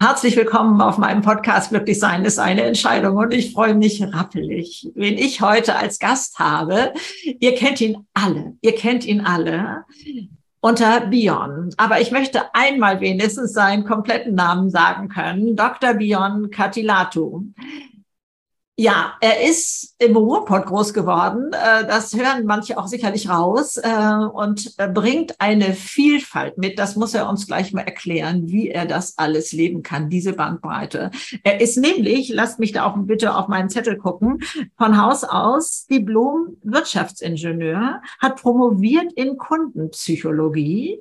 Herzlich willkommen auf meinem Podcast Glücklich sein ist eine Entscheidung und ich freue mich rappelig, wen ich heute als Gast habe. Ihr kennt ihn alle unter Bion. Aber ich möchte einmal wenigstens seinen kompletten Namen sagen können. Dr. Bion Katilatu. Ja, er ist im Ruhrpott groß geworden. Das hören manche auch sicherlich raus und bringt eine Vielfalt mit. Das muss er uns gleich mal erklären, wie er das alles leben kann, diese Bandbreite. Er ist nämlich, lasst mich da auch bitte auf meinen Zettel gucken, von Haus aus Diplom-Wirtschaftsingenieur, hat promoviert in Kundenpsychologie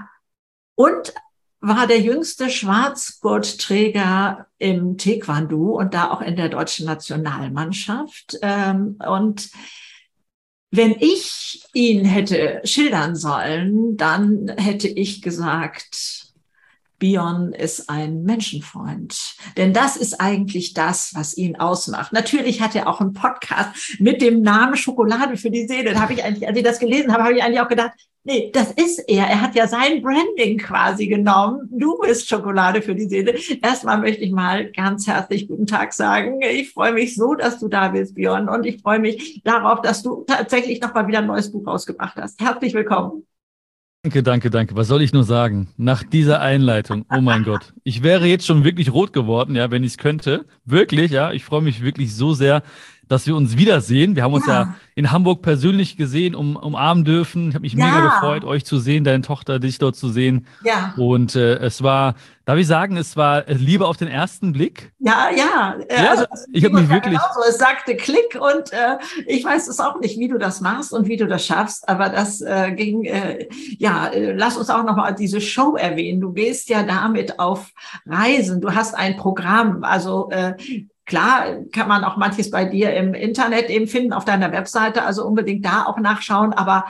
und war der jüngste Schwarzgurtträger im Taekwondo und da auch in der deutschen Nationalmannschaft. Und wenn ich ihn hätte schildern sollen, dann hätte ich gesagt, Bion ist ein Menschenfreund. Denn das ist eigentlich das, was ihn ausmacht. Natürlich hat er auch einen Podcast mit dem Namen Schokolade für die Seele. Da habe ich eigentlich, als ich das gelesen habe, habe ich eigentlich auch gedacht, nee, das ist er. Er hat ja sein Branding quasi genommen. Du bist Schokolade für die Seele. Erstmal möchte ich mal ganz herzlich guten Tag sagen. Ich freue mich so, dass du da bist, Bion. Und ich freue mich darauf, dass du tatsächlich noch mal wieder ein neues Buch rausgebracht hast. Herzlich willkommen. Danke. Was soll ich nur sagen? Nach dieser Einleitung, oh mein Gott. Ich wäre jetzt schon wirklich rot geworden, ja, wenn ich es könnte. Wirklich, ja. Ich freue mich wirklich so sehr, dass wir uns wiedersehen. Wir haben uns ja in Hamburg persönlich gesehen, umarmen dürfen. Ich habe mich mega gefreut, euch zu sehen, deine Tochter, dich dort zu sehen. Ja. Und es war, darf ich sagen, es war Liebe auf den ersten Blick. Ja. Also, ich habe mich wirklich... Genauso. Es sagte Klick und ich weiß es auch nicht, wie du das machst und wie du das schaffst, aber das ging, lass uns auch nochmal diese Show erwähnen. Du gehst ja damit auf Reisen, du hast ein Programm, also klar, kann man auch manches bei dir im Internet eben finden, auf deiner Webseite, also unbedingt da auch nachschauen. Aber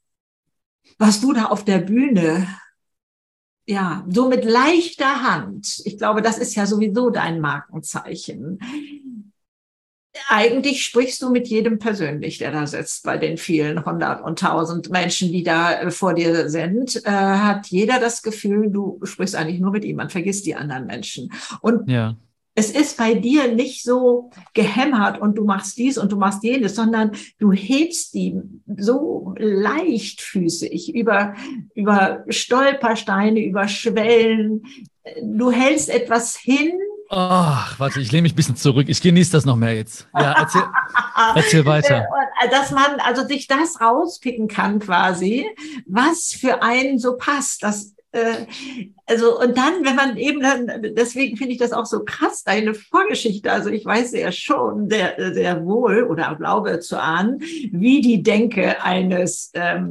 was du da auf der Bühne, ja, so mit leichter Hand, ich glaube, das ist ja sowieso dein Markenzeichen. Eigentlich sprichst du mit jedem persönlich, der da sitzt, bei den vielen 100 und 1000 Menschen, die da vor dir sind, hat jeder das Gefühl, du sprichst eigentlich nur mit ihm, man vergisst die anderen Menschen. Und es ist bei dir nicht so gehämmert und du machst dies und du machst jenes, sondern du hebst die so leichtfüßig über Stolpersteine, über Schwellen. Du hältst etwas hin. Ach, warte, ich lehne mich ein bisschen zurück. Ich genieße das noch mehr jetzt. Ja, erzähl weiter. Dass man also sich das rauspicken kann quasi, was für einen so passt. Und dann, wenn man eben deswegen finde ich das auch so krass, deine Vorgeschichte. Also ich weiß ja schon sehr, sehr wohl oder glaube zu ahnen, wie die Denke eines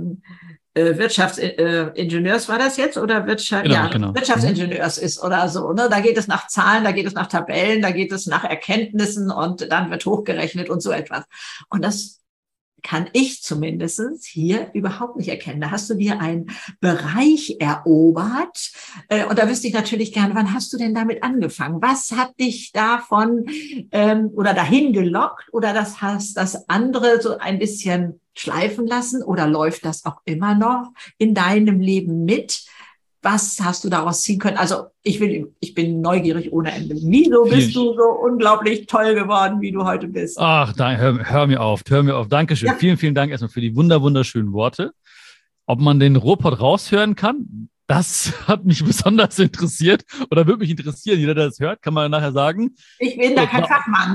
Wirtschaftsingenieurs war das jetzt oder Genau. Wirtschaftsingenieurs ist oder so. Ne? Da geht es nach Zahlen, da geht es nach Tabellen, da geht es nach Erkenntnissen und dann wird hochgerechnet und so etwas. Und das kann ich zumindest hier überhaupt nicht erkennen. Da hast du dir einen Bereich erobert. Und da wüsste ich natürlich gerne, wann hast du denn damit angefangen? Was hat dich davon oder dahin gelockt? Oder hast das andere so ein bisschen schleifen lassen? Oder läuft das auch immer noch in deinem Leben mit? Was hast du daraus ziehen können? Also ich bin neugierig ohne Ende. Wieso bist du so unglaublich toll geworden, wie du heute bist? Ach, hör mir auf. Dankeschön. Ja. Vielen Dank erstmal für die wunderschönen Worte. Ob man den Ruhrpott raushören kann, das hat mich besonders interessiert oder würde mich interessieren. Jeder, der das hört, kann man nachher sagen. Ich bin da kein Fachmann.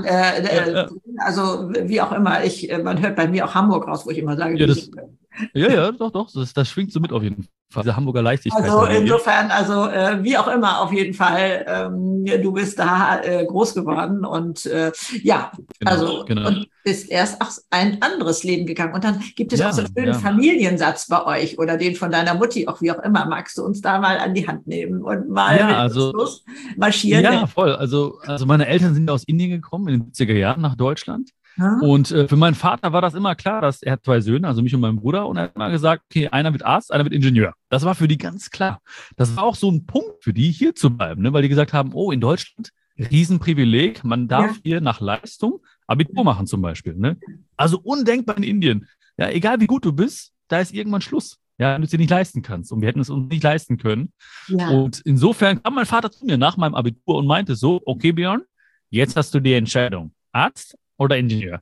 Also wie auch immer, man hört bei mir auch Hamburg raus, wo ich immer sage, doch. Das schwingt so mit auf jeden Fall. Diese Hamburger Leichtigkeit. Also insofern, wie auch immer, auf jeden Fall, du bist da groß geworden und Genau. Und bist erst ein anderes Leben gegangen. Und dann gibt es auch so einen schönen Familiensatz bei euch oder den von deiner Mutti, auch wie auch immer. Magst du uns da mal an die Hand nehmen und mal marschieren? Ja, voll. Also meine Eltern sind aus Indien gekommen in den 70er Jahren nach Deutschland. Und für meinen Vater war das immer klar, dass er hat 2 Söhne, also mich und meinen Bruder, und er hat immer gesagt, okay, einer wird Arzt, einer wird Ingenieur. Das war für die ganz klar. Das war auch so ein Punkt für die, hier zu bleiben, ne? Weil die gesagt haben, oh, in Deutschland, Riesenprivileg, man darf hier nach Leistung Abitur machen zum Beispiel. Ne? Also undenkbar in Indien. Ja, egal wie gut du bist, da ist irgendwann Schluss. ja, wenn du es dir nicht leisten kannst. Und wir hätten es uns nicht leisten können. Ja. Und insofern kam mein Vater zu mir nach meinem Abitur und meinte so, okay, Björn, jetzt hast du die Entscheidung, Arzt oder Ingenieur?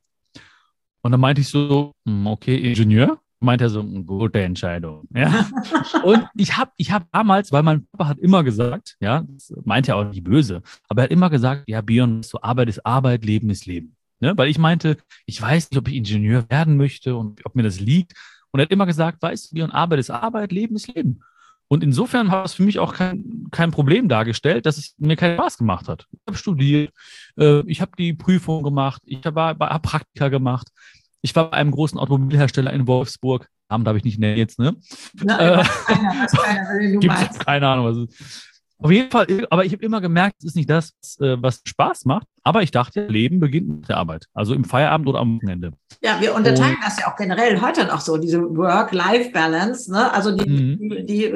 Und dann meinte ich so, okay, Ingenieur. Meinte er so, gute Entscheidung. Ja. Und ich hab damals, weil mein Papa hat immer gesagt, ja, das meint er auch nicht böse, aber er hat immer gesagt, ja, Björn, so Arbeit ist Arbeit, Leben ist Leben. Ne? Weil ich meinte, ich weiß nicht, ob ich Ingenieur werden möchte und ob mir das liegt. Und er hat immer gesagt, weißt du, Björn, Arbeit ist Arbeit, Leben ist Leben. Und insofern war es für mich auch kein Problem dargestellt, dass es mir keinen Spaß gemacht hat. Ich habe studiert, ich habe die Prüfung gemacht, ich habe Praktika gemacht. Ich war bei einem großen Automobilhersteller in Wolfsburg. Namen darf ich nicht nennen jetzt, ne? Ja, keiner, Gibt's keine Ahnung. Also, auf jeden Fall, aber ich habe immer gemerkt, es ist nicht das, was Spaß macht. Aber ich dachte, Leben beginnt mit der Arbeit. Also im Feierabend oder am Wochenende. Ja, wir unterteilen das ja auch generell heute noch so, diese Work-Life-Balance. Ne? Also die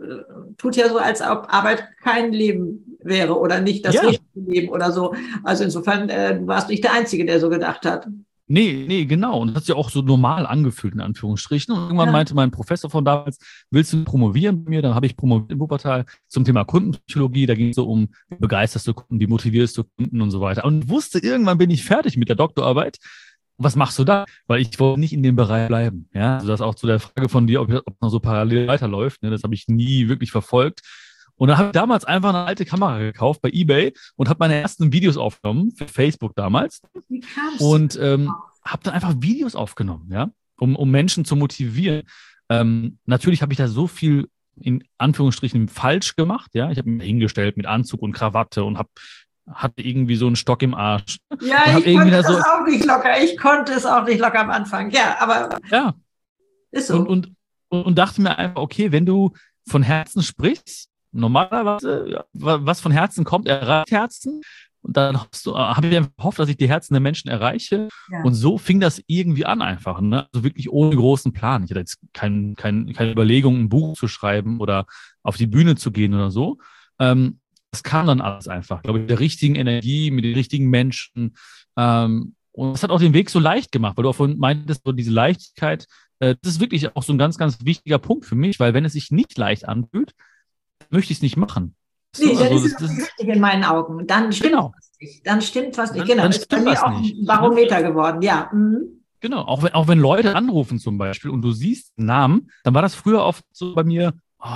tut ja so, als ob Arbeit kein Leben wäre oder nicht das richtige Leben oder so. Also insofern, du warst nicht der Einzige, der so gedacht hat. Nee, genau. Und das hat sich auch so normal angefühlt, in Anführungsstrichen. Und irgendwann meinte mein Professor von damals, willst du promovieren bei mir? Dann habe ich promoviert in Wuppertal zum Thema Kundenpsychologie. Da ging es so um, wie begeisterst du Kunden, wie motivierst du Kunden und so weiter. Und wusste, irgendwann bin ich fertig mit der Doktorarbeit. Was machst du da? Weil ich wollte nicht in dem Bereich bleiben. Ja, also das auch zu der Frage von dir, ob noch so parallel weiterläuft. Ne? Das habe ich nie wirklich verfolgt. Und dann habe ich damals einfach eine alte Kamera gekauft bei eBay und habe meine ersten Videos aufgenommen für Facebook damals. Wie kam's? Und habe dann einfach Videos aufgenommen, ja, um Menschen zu motivieren. Natürlich habe ich da so viel in Anführungsstrichen falsch gemacht, ja. Ich habe mich hingestellt mit Anzug und Krawatte und hatte irgendwie so einen Stock im Arsch. Ja, ich konnte es auch nicht locker. Ich konnte es auch nicht locker am Anfang. Ja, aber ja, ist so. Und dachte mir einfach, okay, wenn du von Herzen sprichst, normalerweise, ja, was von Herzen kommt, erreicht Herzen. Und dann habe ich einfach gehofft, dass ich die Herzen der Menschen erreiche. Ja. Und so fing das irgendwie an einfach. Ne? Also wirklich ohne großen Plan. Ich hatte jetzt keine Überlegung, ein Buch zu schreiben oder auf die Bühne zu gehen oder so. Das kam dann alles einfach, glaube ich, mit der richtigen Energie, mit den richtigen Menschen. Und das hat auch den Weg so leicht gemacht, weil du auch vorhin meintest, so diese Leichtigkeit, das ist wirklich auch so ein ganz, ganz wichtiger Punkt für mich, weil wenn es sich nicht leicht anfühlt, möchte ich es nicht machen. Nee, dann ist es richtig in meinen Augen. Dann stimmt was nicht. Dann stimmt was nicht. Genau, das ist bei mir auch ein Barometer geworden, ja. Mhm. Genau, auch wenn Leute anrufen zum Beispiel und du siehst einen Namen, dann war das früher oft so bei mir,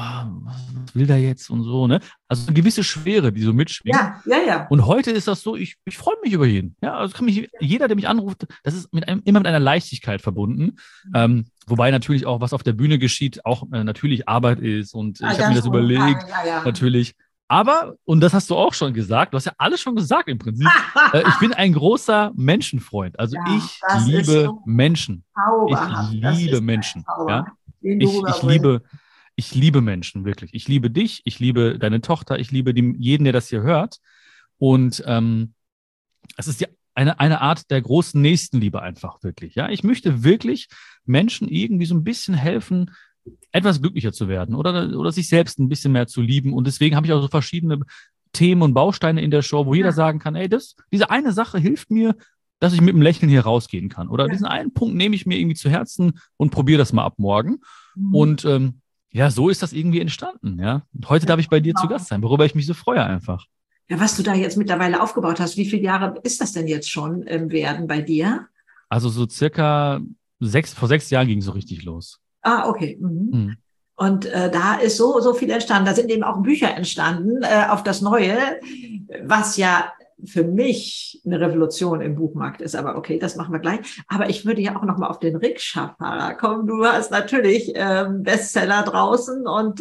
was will der jetzt und so, ne? Also eine gewisse Schwere, die so mitschwingt. Ja. Und heute ist das so, ich freue mich über jeden. Ja, also jeder, der mich anruft, das ist immer mit einer Leichtigkeit verbunden. Wobei natürlich auch, was auf der Bühne geschieht, auch natürlich Arbeit ist und ich habe mir das überlegt, natürlich. Aber, und das hast du auch schon gesagt, du hast ja alles schon gesagt im Prinzip, ich bin ein großer Menschenfreund. Also ich liebe Menschen. Ich liebe Menschen. Ja? Ich liebe Menschen, wirklich. Ich liebe dich, ich liebe deine Tochter, ich liebe jeden, der das hier hört. Und es ist ja eine Art der großen Nächstenliebe einfach wirklich. Ja? Ich möchte wirklich Menschen irgendwie so ein bisschen helfen, etwas glücklicher zu werden oder sich selbst ein bisschen mehr zu lieben. Und deswegen habe ich auch so verschiedene Themen und Bausteine in der Show, wo jeder sagen kann, ey, diese eine Sache hilft mir, dass ich mit einem Lächeln hier rausgehen kann. Oder diesen einen Punkt nehme ich mir irgendwie zu Herzen und probiere das mal ab morgen. Und so ist das irgendwie entstanden. Ja? Und heute darf ich bei dir zu Gast sein, worüber ich mich so freue einfach. Ja, was du da jetzt mittlerweile aufgebaut hast, wie viele Jahre ist das denn jetzt schon im Werden bei dir? Also so circa vor 6 Jahren ging es so richtig los. Ah, okay. Mhm. Und da ist so viel entstanden. Da sind eben auch Bücher entstanden auf das Neue, was ja für mich eine Revolution im Buchmarkt ist. Aber okay, das machen wir gleich. Aber ich würde ja auch noch mal auf den Rikscha-Fahrer kommen. Du hast natürlich Bestseller draußen und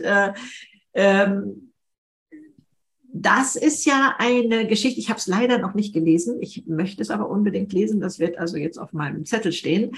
das ist ja eine Geschichte, ich habe es leider noch nicht gelesen, ich möchte es aber unbedingt lesen, das wird also jetzt auf meinem Zettel stehen.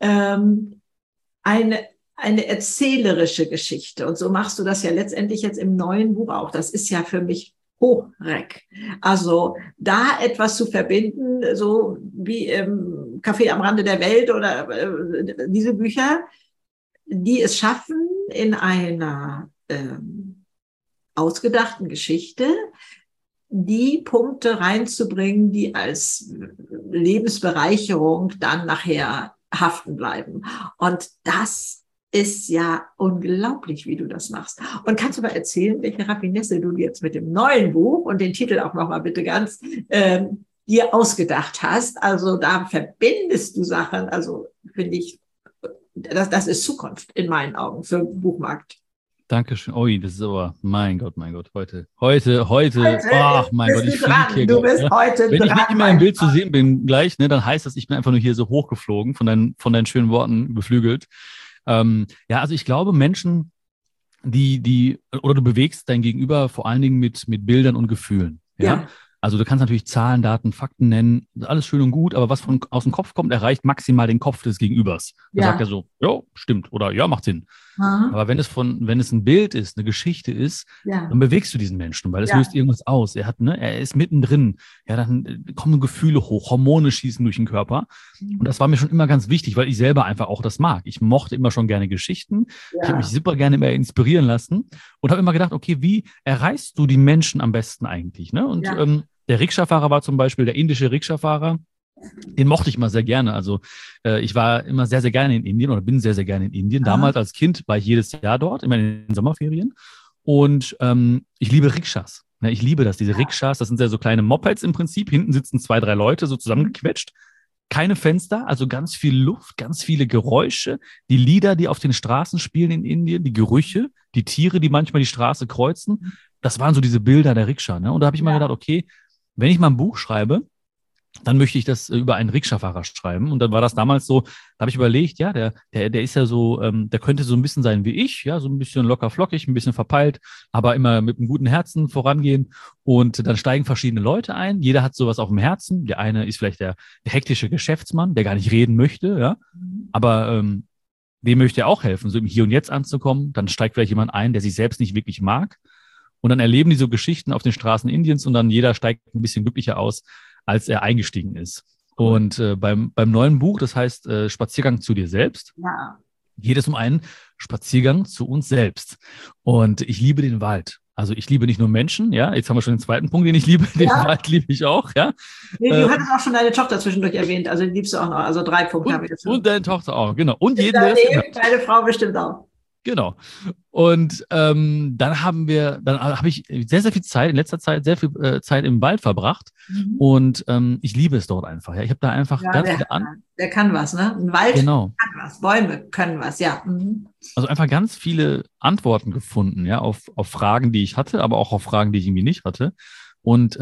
Eine erzählerische Geschichte. Und so machst du das ja letztendlich jetzt im neuen Buch auch. Das ist ja für mich Hochreck. Also da etwas zu verbinden, so wie im Café am Rande der Welt oder diese Bücher, die es schaffen, in einer ausgedachten Geschichte die Punkte reinzubringen, die als Lebensbereicherung dann nachher haften bleiben. Und das ist ja unglaublich, wie du das machst. Und kannst du mal erzählen, welche Raffinesse du jetzt mit dem neuen Buch und den Titel auch nochmal bitte ganz dir ausgedacht hast? Also da verbindest du Sachen, also finde ich, das ist Zukunft in meinen Augen für den Buchmarkt. Dankeschön. Ui, das ist aber, mein Gott, heute, ach mein Gott, ich fliege hier. Du bist heute Wenn ich dran, nicht mehr im Bild zu sehen bin gleich, ne, dann heißt das, ich bin einfach nur hier so hochgeflogen, von deinen schönen Worten beflügelt. Ja, also ich glaube, Menschen, oder du bewegst dein Gegenüber vor allen Dingen mit Bildern und Gefühlen. Ja. Also du kannst natürlich Zahlen, Daten, Fakten nennen, alles schön und gut, aber was aus dem Kopf kommt, erreicht maximal den Kopf des Gegenübers. Da sagt er so, ja, stimmt oder ja, macht Sinn. Mhm. Aber wenn es ein Bild ist, eine Geschichte ist, dann bewegst du diesen Menschen, weil es löst irgendwas aus. Er ist mittendrin. Ja, dann kommen Gefühle hoch, Hormone schießen durch den Körper. Und das war mir schon immer ganz wichtig, weil ich selber einfach auch das mag. Ich mochte immer schon gerne Geschichten. Ja. Ich habe mich super gerne immer inspirieren lassen und habe immer gedacht, okay, wie erreichst du die Menschen am besten eigentlich? Ne? Und der Rikscha-Fahrer war zum Beispiel, der indische Rikscha-Fahrer, den mochte ich immer sehr gerne. Also ich war immer sehr, sehr gerne in Indien oder bin sehr, sehr gerne in Indien. Damals als Kind war ich jedes Jahr dort, immer in den Sommerferien. Und ich liebe Rikschas. Ja, ich liebe das, diese Rikschas. Das sind ja so kleine Mopeds im Prinzip. Hinten sitzen 2, 3 Leute so zusammengequetscht. Keine Fenster, also ganz viel Luft, ganz viele Geräusche. Die Lieder, die auf den Straßen spielen in Indien, die Gerüche, die Tiere, die manchmal die Straße kreuzen. Das waren so diese Bilder der Rikscha. Ne? Und da habe ich mal gedacht, okay, wenn ich mal ein Buch schreibe, dann möchte ich das über einen Rikscha-Fahrer schreiben. Und dann war das damals so, da habe ich überlegt, ja, der ist ja so, der könnte so ein bisschen sein wie ich, ja, so ein bisschen locker flockig, ein bisschen verpeilt, aber immer mit einem guten Herzen vorangehen. Und dann steigen verschiedene Leute ein. Jeder hat sowas auf dem Herzen. Der eine ist vielleicht der hektische Geschäftsmann, der gar nicht reden möchte, ja, aber dem möchte er auch helfen, so im Hier und Jetzt anzukommen. Dann steigt vielleicht jemand ein, der sich selbst nicht wirklich mag. Und dann erleben die so Geschichten auf den Straßen Indiens und dann jeder steigt ein bisschen glücklicher aus, als er eingestiegen ist. Cool. Und beim neuen Buch, das heißt Spaziergang zu dir selbst, geht es um einen Spaziergang zu uns selbst. Und ich liebe den Wald. Also ich liebe nicht nur Menschen, ja, jetzt haben wir schon den zweiten Punkt, den ich liebe, den Wald liebe ich auch, ja. Nee, du hattest auch schon deine Tochter zwischendurch erwähnt, also die liebst du auch noch, also 3 Punkte habe ich jetzt. Und deine Tochter auch, genau. Und jeden, deine Frau bestimmt auch. Genau. Und dann habe ich sehr, sehr viel Zeit, in letzter Zeit sehr viel Zeit im Wald verbracht. Und ich liebe es dort einfach. Ja. Ich habe da einfach ganz viele Der kann was, ne? Ein Wald kann was, Bäume können was, ja. Also einfach ganz viele Antworten gefunden, ja, auf Fragen, die ich hatte, aber auch auf Fragen, die ich irgendwie nicht hatte. Und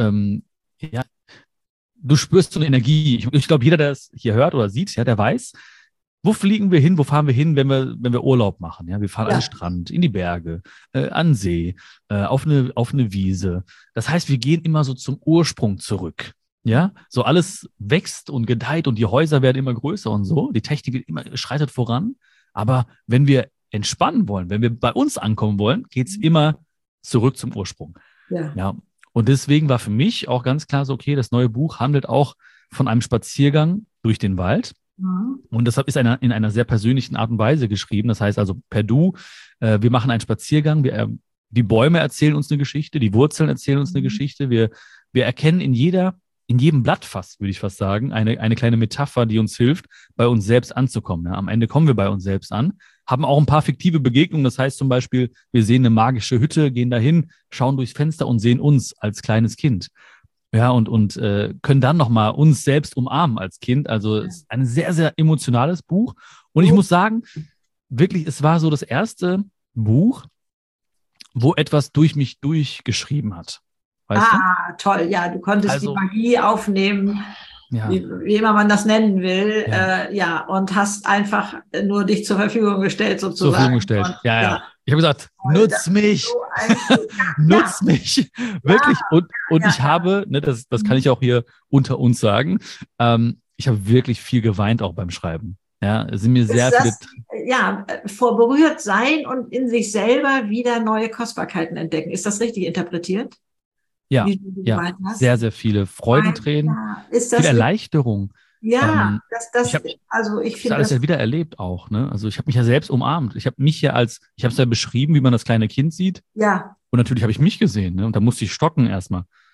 du spürst so eine Energie. Ich glaube, jeder, der es hier hört oder sieht, ja, der weiß, wo fliegen wir hin, wo fahren wir hin, wenn wir Urlaub machen? Ja, wir fahren an den Strand, in die Berge, an den See, auf eine Wiese. Das heißt, wir gehen immer so zum Ursprung zurück. Ja, so alles wächst und gedeiht und die Häuser werden immer größer und so. Die Technik schreitet voran. Aber wenn wir entspannen wollen, wenn wir bei uns ankommen wollen, geht's immer zurück zum Ursprung. Ja. Und deswegen war für mich auch ganz klar so, okay, das neue Buch handelt auch von einem Spaziergang durch den Wald. Und deshalb ist in einer sehr persönlichen Art und Weise geschrieben. Das heißt also per Du, wir machen einen Spaziergang, die Bäume erzählen uns eine Geschichte, die Wurzeln erzählen uns eine Geschichte. Wir erkennen in jedem Blatt fast, würde ich fast sagen, eine kleine Metapher, die uns hilft, bei uns selbst anzukommen. Ja, am Ende kommen wir bei uns selbst an, haben auch ein paar fiktive Begegnungen. Das heißt zum Beispiel, wir sehen eine magische Hütte, gehen dahin, schauen durchs Fenster und sehen uns als kleines Kind. Ja, und können dann nochmal uns selbst umarmen als Kind. Also es ist ein sehr, sehr emotionales Buch. Und ich muss sagen, wirklich, es war so das erste Buch, wo etwas durch mich durchgeschrieben hat. Weißt du? Toll, ja, du konntest die Magie aufnehmen, wie immer man das nennen will, und hast einfach nur dich zur Verfügung gestellt sozusagen. Zur Verfügung gestellt, und, ja. Ich habe gesagt, nutz mich, nutz mich, wirklich. Und ich habe, ne, das kann ich auch hier unter uns sagen, ich habe wirklich viel geweint auch beim Schreiben. Ja, es sind mir sehr viele. Vor berührt sein und in sich selber wieder neue Kostbarkeiten entdecken. Ist das richtig interpretiert? Ja, sehr, sehr viele Freudentränen, viel Erleichterung. Ja, ich finde das alles ja wieder erlebt auch, ne? Also ich habe mich ja selbst umarmt. Ich habe ich habe es ja beschrieben, wie man das kleine Kind sieht. Ja. Und natürlich habe ich mich gesehen, ne? Und da musste ich stocken erstmal.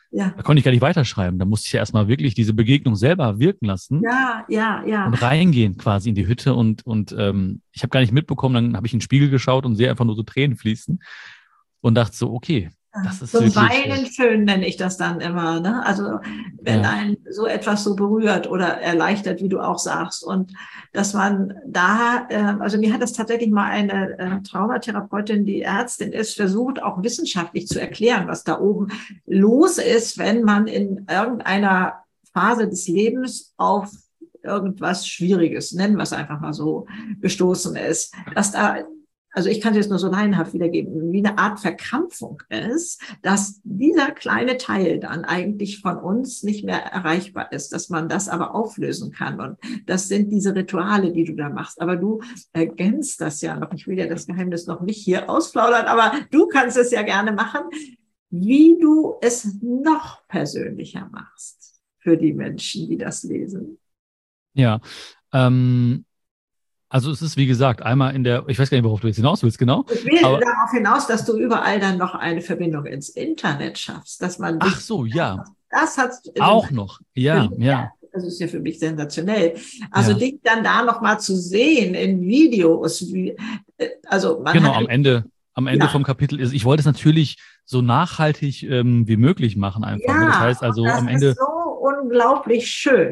Ja. Da konnte ich gar nicht weiterschreiben. Da musste ich ja erstmal wirklich diese Begegnung selber wirken lassen. Ja. Und reingehen quasi in die Hütte und ich habe gar nicht mitbekommen, dann habe ich in den Spiegel geschaut und sehe einfach nur so Tränen fließen und dachte so, okay, das ist Zum wirklich. Weinen schön nenne ich das dann immer, ne? Also wenn einen so etwas so berührt oder erleichtert, wie du auch sagst. Und dass man da, also mir hat das tatsächlich mal eine Traumatherapeutin, die Ärztin ist, versucht auch wissenschaftlich zu erklären, was da oben los ist, wenn man in irgendeiner Phase des Lebens auf irgendwas Schwieriges, nennen wir es einfach mal so, gestoßen ist, dass da, also ich kann es jetzt nur so laienhaft wiedergeben, wie eine Art Verkrampfung ist, dass dieser kleine Teil dann eigentlich von uns nicht mehr erreichbar ist, dass man das aber auflösen kann. Und das sind diese Rituale, die du da machst. Aber du ergänzt das ja noch. Ich will ja das Geheimnis noch nicht hier ausplaudern, aber du kannst es ja gerne machen, wie du es noch persönlicher machst für die Menschen, die das lesen. Ja, also es ist, wie gesagt, einmal ich weiß gar nicht, worauf du jetzt hinaus willst, genau. Ich will darauf hinaus, dass du überall dann noch eine Verbindung ins Internet schaffst, dass man Ach so, ja. Das hat auch noch, ja. Das ist ja für mich sensationell. Also dich dann da noch mal zu sehen in Videos, also man genau, hat am Ende vom Kapitel ist, ich wollte es natürlich so nachhaltig wie möglich machen einfach. Ja, das heißt also das am Ende ist so unglaublich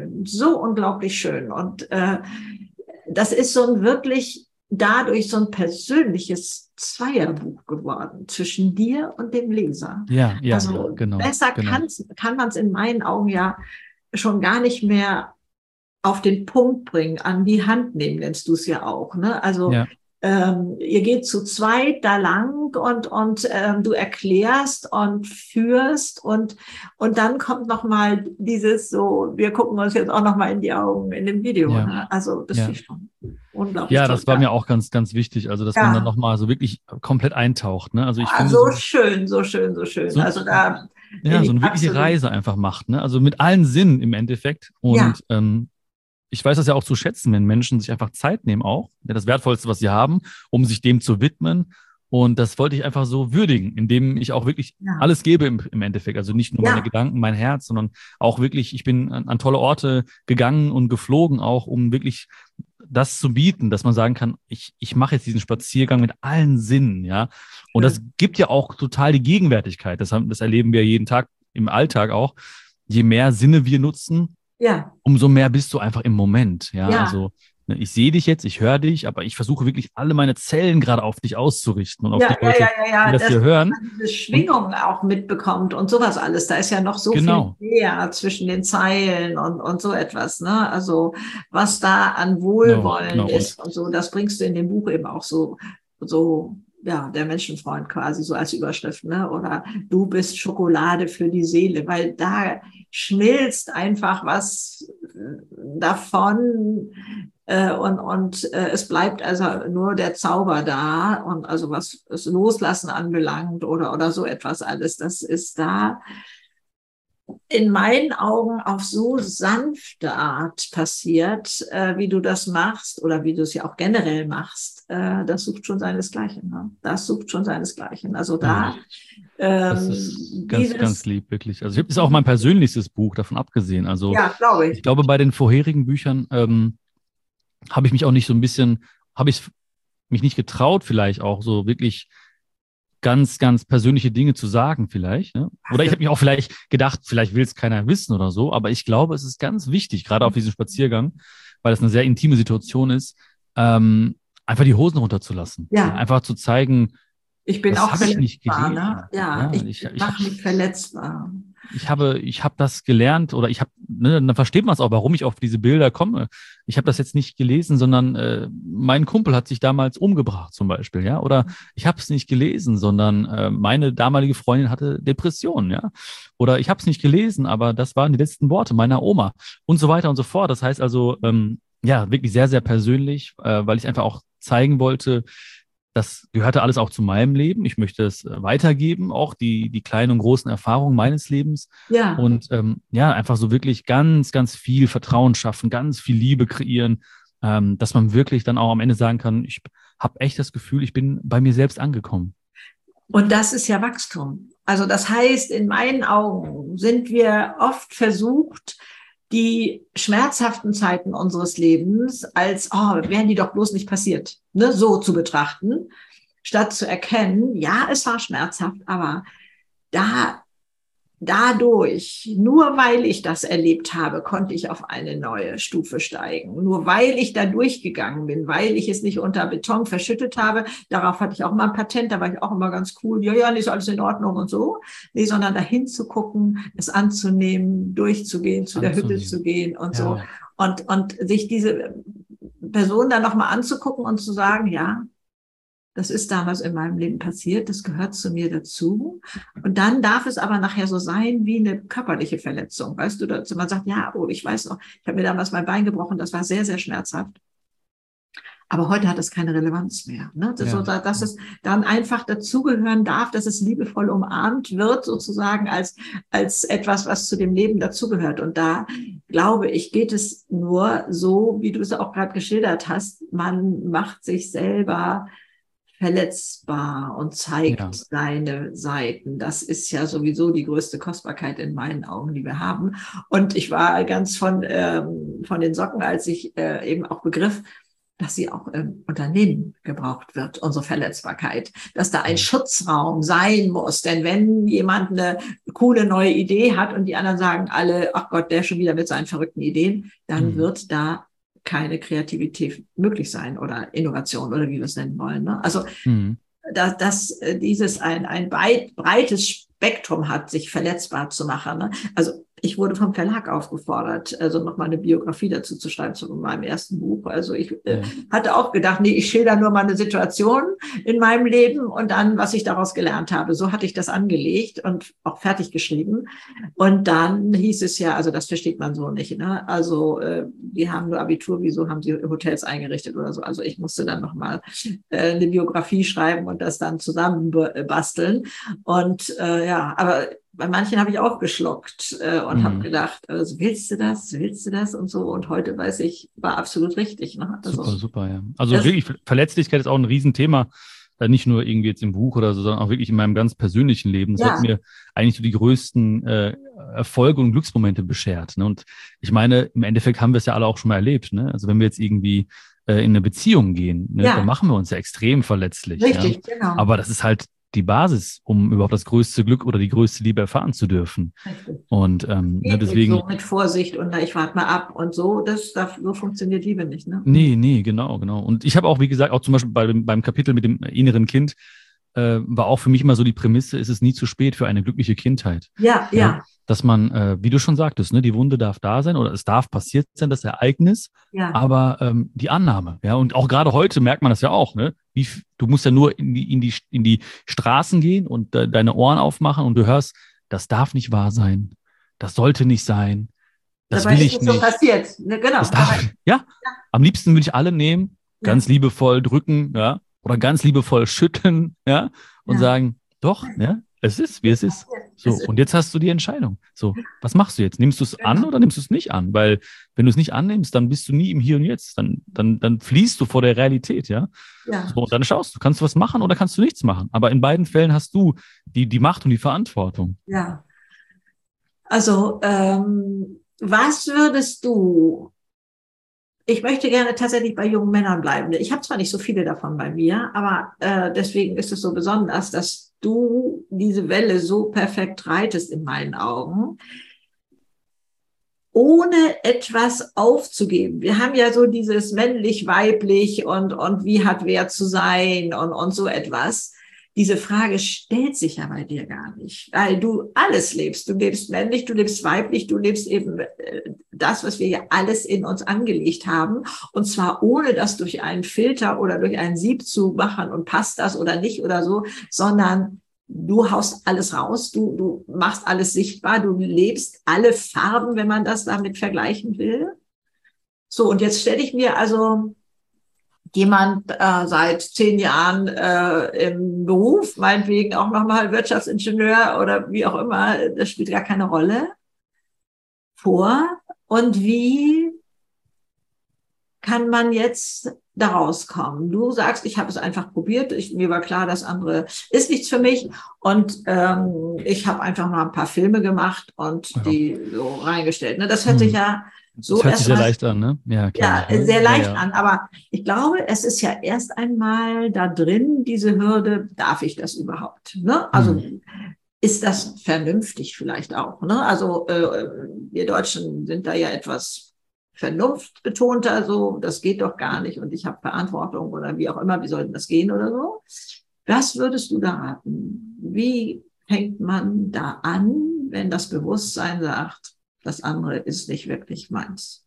schön und das ist so ein wirklich dadurch so ein persönliches Zweierbuch geworden zwischen dir und dem Leser. Also genau. Besser kann man es in meinen Augen ja schon gar nicht mehr auf den Punkt bringen, an die Hand nehmen, nennst du es ja auch. Ne? Also ihr geht zu zweit da lang und du erklärst und führst und dann kommt noch mal dieses so, wir gucken uns jetzt auch noch mal in die Augen in dem Video. Ne? Also das finde ich schon unglaublich toll. Ja, das war mir auch ganz, ganz wichtig, also dass man dann noch mal so wirklich komplett eintaucht. Ne? Also ich finde so schön. Also da so eine wirkliche Reise einfach macht. Ne? Also mit allen Sinnen im Endeffekt und ich weiß das ja auch zu schätzen, wenn Menschen sich einfach Zeit nehmen auch, das Wertvollste, was sie haben, um sich dem zu widmen. Und das wollte ich einfach so würdigen, indem ich auch wirklich alles gebe im Endeffekt. Also nicht nur meine Gedanken, mein Herz, sondern auch wirklich, ich bin an tolle Orte gegangen und geflogen auch, um wirklich das zu bieten, dass man sagen kann, ich mache jetzt diesen Spaziergang mit allen Sinnen, ja. Und das gibt ja auch total die Gegenwärtigkeit. Das erleben wir jeden Tag im Alltag auch. Je mehr Sinne wir nutzen, umso mehr bist du einfach im Moment. Also ich sehe dich jetzt, ich höre dich, aber ich versuche wirklich alle meine Zellen gerade auf dich auszurichten und auf die Leute, die das hier hören. Dass man diese Schwingung auch mitbekommt und sowas alles. Da ist ja noch so viel mehr zwischen den Zeilen und so etwas. Ne? Also was da an Wohlwollen ist und so, das bringst du in dem Buch eben auch so der Menschenfreund quasi so als Überschrift, ne? Oder du bist Schokolade für die Seele, weil da schmilzt einfach was davon und es bleibt also nur der Zauber da und also was das Loslassen anbelangt oder so etwas alles, das ist da in meinen Augen auf so sanfte Art passiert, wie du das machst oder wie du es ja auch generell machst, das sucht schon seinesgleichen. Ne? Das sucht schon seinesgleichen. Also da das ist ganz, ganz lieb, wirklich. Also ist auch mein persönlichstes Buch, davon abgesehen. Also glaube ich. Ich glaube, bei den vorherigen Büchern habe ich mich auch nicht so ein bisschen, habe ich mich nicht getraut, vielleicht auch so wirklich ganz, ganz persönliche Dinge zu sagen vielleicht. Ne? Oder ich habe mich auch vielleicht gedacht, vielleicht will es keiner wissen oder so, aber ich glaube, es ist ganz wichtig, gerade auf diesem Spaziergang, weil es eine sehr intime Situation ist, einfach die Hosen runterzulassen. Einfach zu zeigen, ich bin auch verletzbar. Ne? Ich mache mich verletzbar. Ich habe das gelernt oder dann versteht man es auch, warum ich auf diese Bilder komme. Ich habe das jetzt nicht gelesen, sondern mein Kumpel hat sich damals umgebracht zum Beispiel, ja. Oder ich habe es nicht gelesen, sondern meine damalige Freundin hatte Depressionen, ja. Oder ich habe es nicht gelesen, aber das waren die letzten Worte meiner Oma und so weiter und so fort. Das heißt also, wirklich sehr, sehr persönlich, weil ich einfach auch zeigen wollte, das gehörte alles auch zu meinem Leben. Ich möchte es weitergeben, auch die kleinen und großen Erfahrungen meines Lebens. Und einfach so wirklich ganz, ganz viel Vertrauen schaffen, ganz viel Liebe kreieren, dass man wirklich dann auch am Ende sagen kann, ich habe echt das Gefühl, ich bin bei mir selbst angekommen. Und das ist ja Wachstum. Also das heißt, in meinen Augen sind wir oft versucht, die schmerzhaften Zeiten unseres Lebens als, oh, wären die doch bloß nicht passiert, ne, so zu betrachten, statt zu erkennen, ja, es war schmerzhaft, aber dadurch, nur weil ich das erlebt habe, konnte ich auf eine neue Stufe steigen. Nur weil ich da durchgegangen bin, weil ich es nicht unter Beton verschüttet habe, darauf hatte ich auch mal ein Patent, da war ich auch immer ganz cool, ja, ist alles in Ordnung und so. Nee, sondern dahin zu gucken, es anzunehmen, durchzugehen, zu der Hütte zu gehen und so. Und sich diese Person dann nochmal anzugucken und zu sagen, ja, das ist damals in meinem Leben passiert, das gehört zu mir dazu. Und dann darf es aber nachher so sein wie eine körperliche Verletzung. Weißt du, dass man sagt, ja, oh, ich weiß noch, ich habe mir damals mein Bein gebrochen, das war sehr, sehr schmerzhaft. Aber heute hat es keine Relevanz mehr. Ne? Dass es dann einfach dazugehören darf, dass es liebevoll umarmt wird, sozusagen als etwas, was zu dem Leben dazugehört. Und da, glaube ich, geht es nur so, wie du es auch gerade geschildert hast, man macht sich selber verletzbar und zeigt seine Seiten. Das ist ja sowieso die größte Kostbarkeit in meinen Augen, die wir haben. Und ich war ganz von den Socken, als ich eben auch begriff, dass sie auch im Unternehmen gebraucht wird, unsere Verletzbarkeit, dass da ein Schutzraum sein muss. Denn wenn jemand eine coole neue Idee hat und die anderen sagen alle, ach Gott, der schon wieder mit seinen verrückten Ideen, dann wird da keine Kreativität möglich sein oder Innovation oder wie wir es nennen wollen. Ne? Also, dass dieses ein breites Spektrum hat, sich verletzbar zu machen. Ne? Also, ich wurde vom Verlag aufgefordert, also nochmal eine Biografie dazu zu schreiben zu meinem ersten Buch. Also ich hatte auch gedacht, nee, ich schilder nur mal eine Situation in meinem Leben und dann, was ich daraus gelernt habe. So hatte ich das angelegt und auch fertig geschrieben. Und dann hieß es ja, also das versteht man so nicht. Ne? Also die haben nur Abitur, wieso haben sie Hotels eingerichtet oder so. Also ich musste dann nochmal eine Biografie schreiben und das dann zusammen basteln. Und aber bei manchen habe ich auch geschluckt und habe gedacht, also willst du das und so. Und heute weiß ich, war absolut richtig. Ne? Also, super, ja. Also wirklich, Verletzlichkeit ist auch ein Riesenthema. Nicht nur irgendwie jetzt im Buch oder so, sondern auch wirklich in meinem ganz persönlichen Leben. Das hat mir eigentlich so die größten Erfolge und Glücksmomente beschert. Ne? Und ich meine, im Endeffekt haben wir es ja alle auch schon mal erlebt. Ne? Also wenn wir jetzt irgendwie in eine Beziehung gehen, ne, dann machen wir uns ja extrem verletzlich. Richtig, genau. Aber das ist halt die Basis, um überhaupt das größte Glück oder die größte Liebe erfahren zu dürfen. Richtig. Und deswegen. So mit Vorsicht und ich warte mal ab und so, so funktioniert Liebe nicht. Ne? Nee, genau. Und ich habe auch, wie gesagt, auch zum Beispiel beim Kapitel mit dem inneren Kind, war auch für mich immer so die Prämisse, ist es nie zu spät für eine glückliche Kindheit. Ja. Dass man, wie du schon sagtest, ne, die Wunde darf da sein oder es darf passiert sein, das Ereignis, aber die Annahme, und auch gerade heute merkt man das ja auch, ne? Du musst ja nur in die Straßen gehen und deine Ohren aufmachen und du hörst, das darf nicht wahr sein, das sollte nicht sein, das will ich nicht. So passiert, ne, genau. Das darf, am liebsten würde ich alle nehmen, ganz liebevoll drücken, oder ganz liebevoll schütteln, und sagen, doch, es ist, wie es ist. So, und jetzt hast du die Entscheidung. So, was machst du jetzt? Nimmst du es an oder nimmst du es nicht an? Weil wenn du es nicht annimmst, dann bist du nie im Hier und Jetzt. Dann fliehst du vor der Realität, So, und dann schaust du, kannst du was machen oder kannst du nichts machen. Aber in beiden Fällen hast du die Macht und die Verantwortung. Ja. Also, was würdest du, ich möchte gerne tatsächlich bei jungen Männern bleiben. Ich habe zwar nicht so viele davon bei mir, aber deswegen ist es so besonders, dass du diese Welle so perfekt reitest in meinen Augen, ohne etwas aufzugeben. Wir haben ja so dieses männlich-weiblich und wie hat wer zu sein und so etwas. Diese Frage stellt sich ja bei dir gar nicht, weil du alles lebst. Du lebst männlich, du lebst weiblich, du lebst eben das, was wir ja alles in uns angelegt haben. Und zwar ohne das durch einen Filter oder durch ein Sieb zu machen und passt das oder nicht oder so, sondern du haust alles raus, du machst alles sichtbar, du lebst alle Farben, wenn man das damit vergleichen will. So, und jetzt stelle ich mir also jemand seit 10 Jahren im Beruf, meinetwegen auch nochmal Wirtschaftsingenieur oder wie auch immer, das spielt gar keine Rolle, vor. Und wie kann man jetzt da rauskommen? Du sagst, ich habe es einfach probiert, mir war klar, das andere ist nichts für mich und ich habe einfach mal ein paar Filme gemacht und die so reingestellt. Ne? Das hört sich ja so das hört sich sehr erstmal leicht an, ne? Ja, kenne ich. Ne? sehr leicht an, aber ich glaube, es ist ja erst einmal da drin, diese Hürde, darf ich das überhaupt? Ne? Also ist das vernünftig vielleicht auch? Ne? Also wir Deutschen sind da ja etwas vernunftbetonter, so, das geht doch gar nicht und ich habe Verantwortung oder wie auch immer, wie soll denn das gehen oder so? Was würdest du da raten? Wie fängt man da an, wenn das Bewusstsein sagt, das andere ist nicht wirklich meins?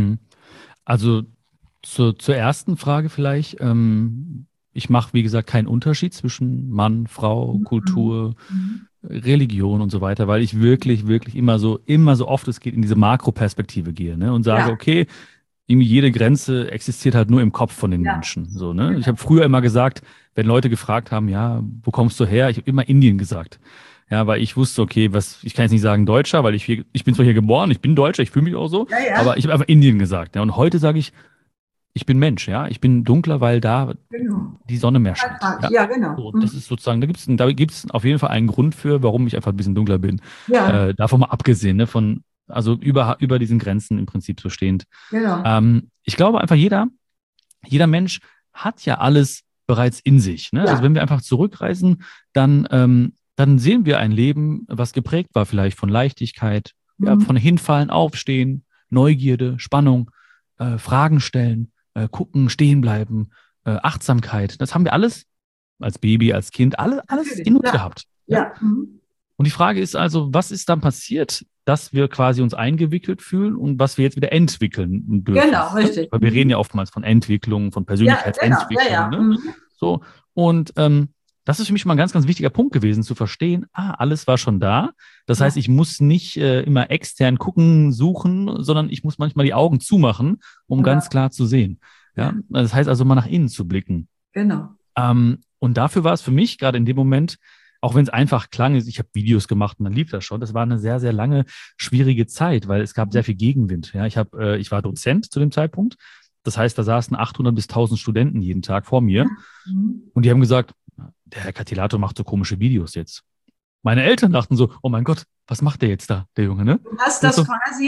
Also zur ersten Frage vielleicht. Ich mache, wie gesagt, keinen Unterschied zwischen Mann, Frau, Kultur, Religion und so weiter, weil ich wirklich, wirklich immer so oft es geht in diese Makroperspektive gehe, ne, und sage, okay, irgendwie jede Grenze existiert halt nur im Kopf von den Menschen. So, ne? Ich habe früher immer gesagt, wenn Leute gefragt haben, ja, wo kommst du her? Ich habe immer Indien gesagt. Ja, weil ich wusste, okay, ich kann jetzt nicht sagen Deutscher, weil ich bin zwar hier geboren, ich bin Deutscher, ich fühle mich auch so, aber ich habe einfach Indien gesagt. Ja, und heute sage ich bin Mensch, ja, ich bin dunkler, weil da die Sonne mehr scheint. Ja, genau. So, das ist sozusagen, da gibt's auf jeden Fall einen Grund für, warum ich einfach ein bisschen dunkler bin. Ja. Davon mal abgesehen, ne, also über diesen Grenzen im Prinzip so stehend. Genau. Ich glaube einfach, jeder Mensch hat ja alles bereits in sich. Ne? Also wenn wir einfach zurückreisen, dann sehen wir ein Leben, was geprägt war vielleicht von Leichtigkeit, von Hinfallen, Aufstehen, Neugierde, Spannung, Fragen stellen, gucken, stehen bleiben, Achtsamkeit. Das haben wir alles als Baby, als Kind, alles in uns gehabt. Ja. Und die Frage ist also, was ist dann passiert, dass wir quasi uns eingewickelt fühlen und was wir jetzt wieder entwickeln dürfen? Genau, richtig. Weil wir reden ja oftmals von Entwicklung, von Persönlichkeitsentwicklung. Ne? So, und das ist für mich mal ein ganz, ganz wichtiger Punkt gewesen, zu verstehen, alles war schon da. Das heißt, ich muss nicht immer extern gucken, suchen, sondern ich muss manchmal die Augen zumachen, um ganz klar zu sehen. Ja? Das heißt also, mal nach innen zu blicken. Genau. Und dafür war es für mich gerade in dem Moment, auch wenn es einfach klang, ich habe Videos gemacht und dann lief das schon. Das war eine sehr, sehr lange, schwierige Zeit, weil es gab sehr viel Gegenwind. Ja, ich war Dozent zu dem Zeitpunkt. Das heißt, da saßen 800 bis 1000 Studenten jeden Tag vor mir. Und die haben gesagt, der Herr Catilato macht so komische Videos jetzt. Meine Eltern dachten so, oh mein Gott, was macht der jetzt da, der Junge, ne? Du hast das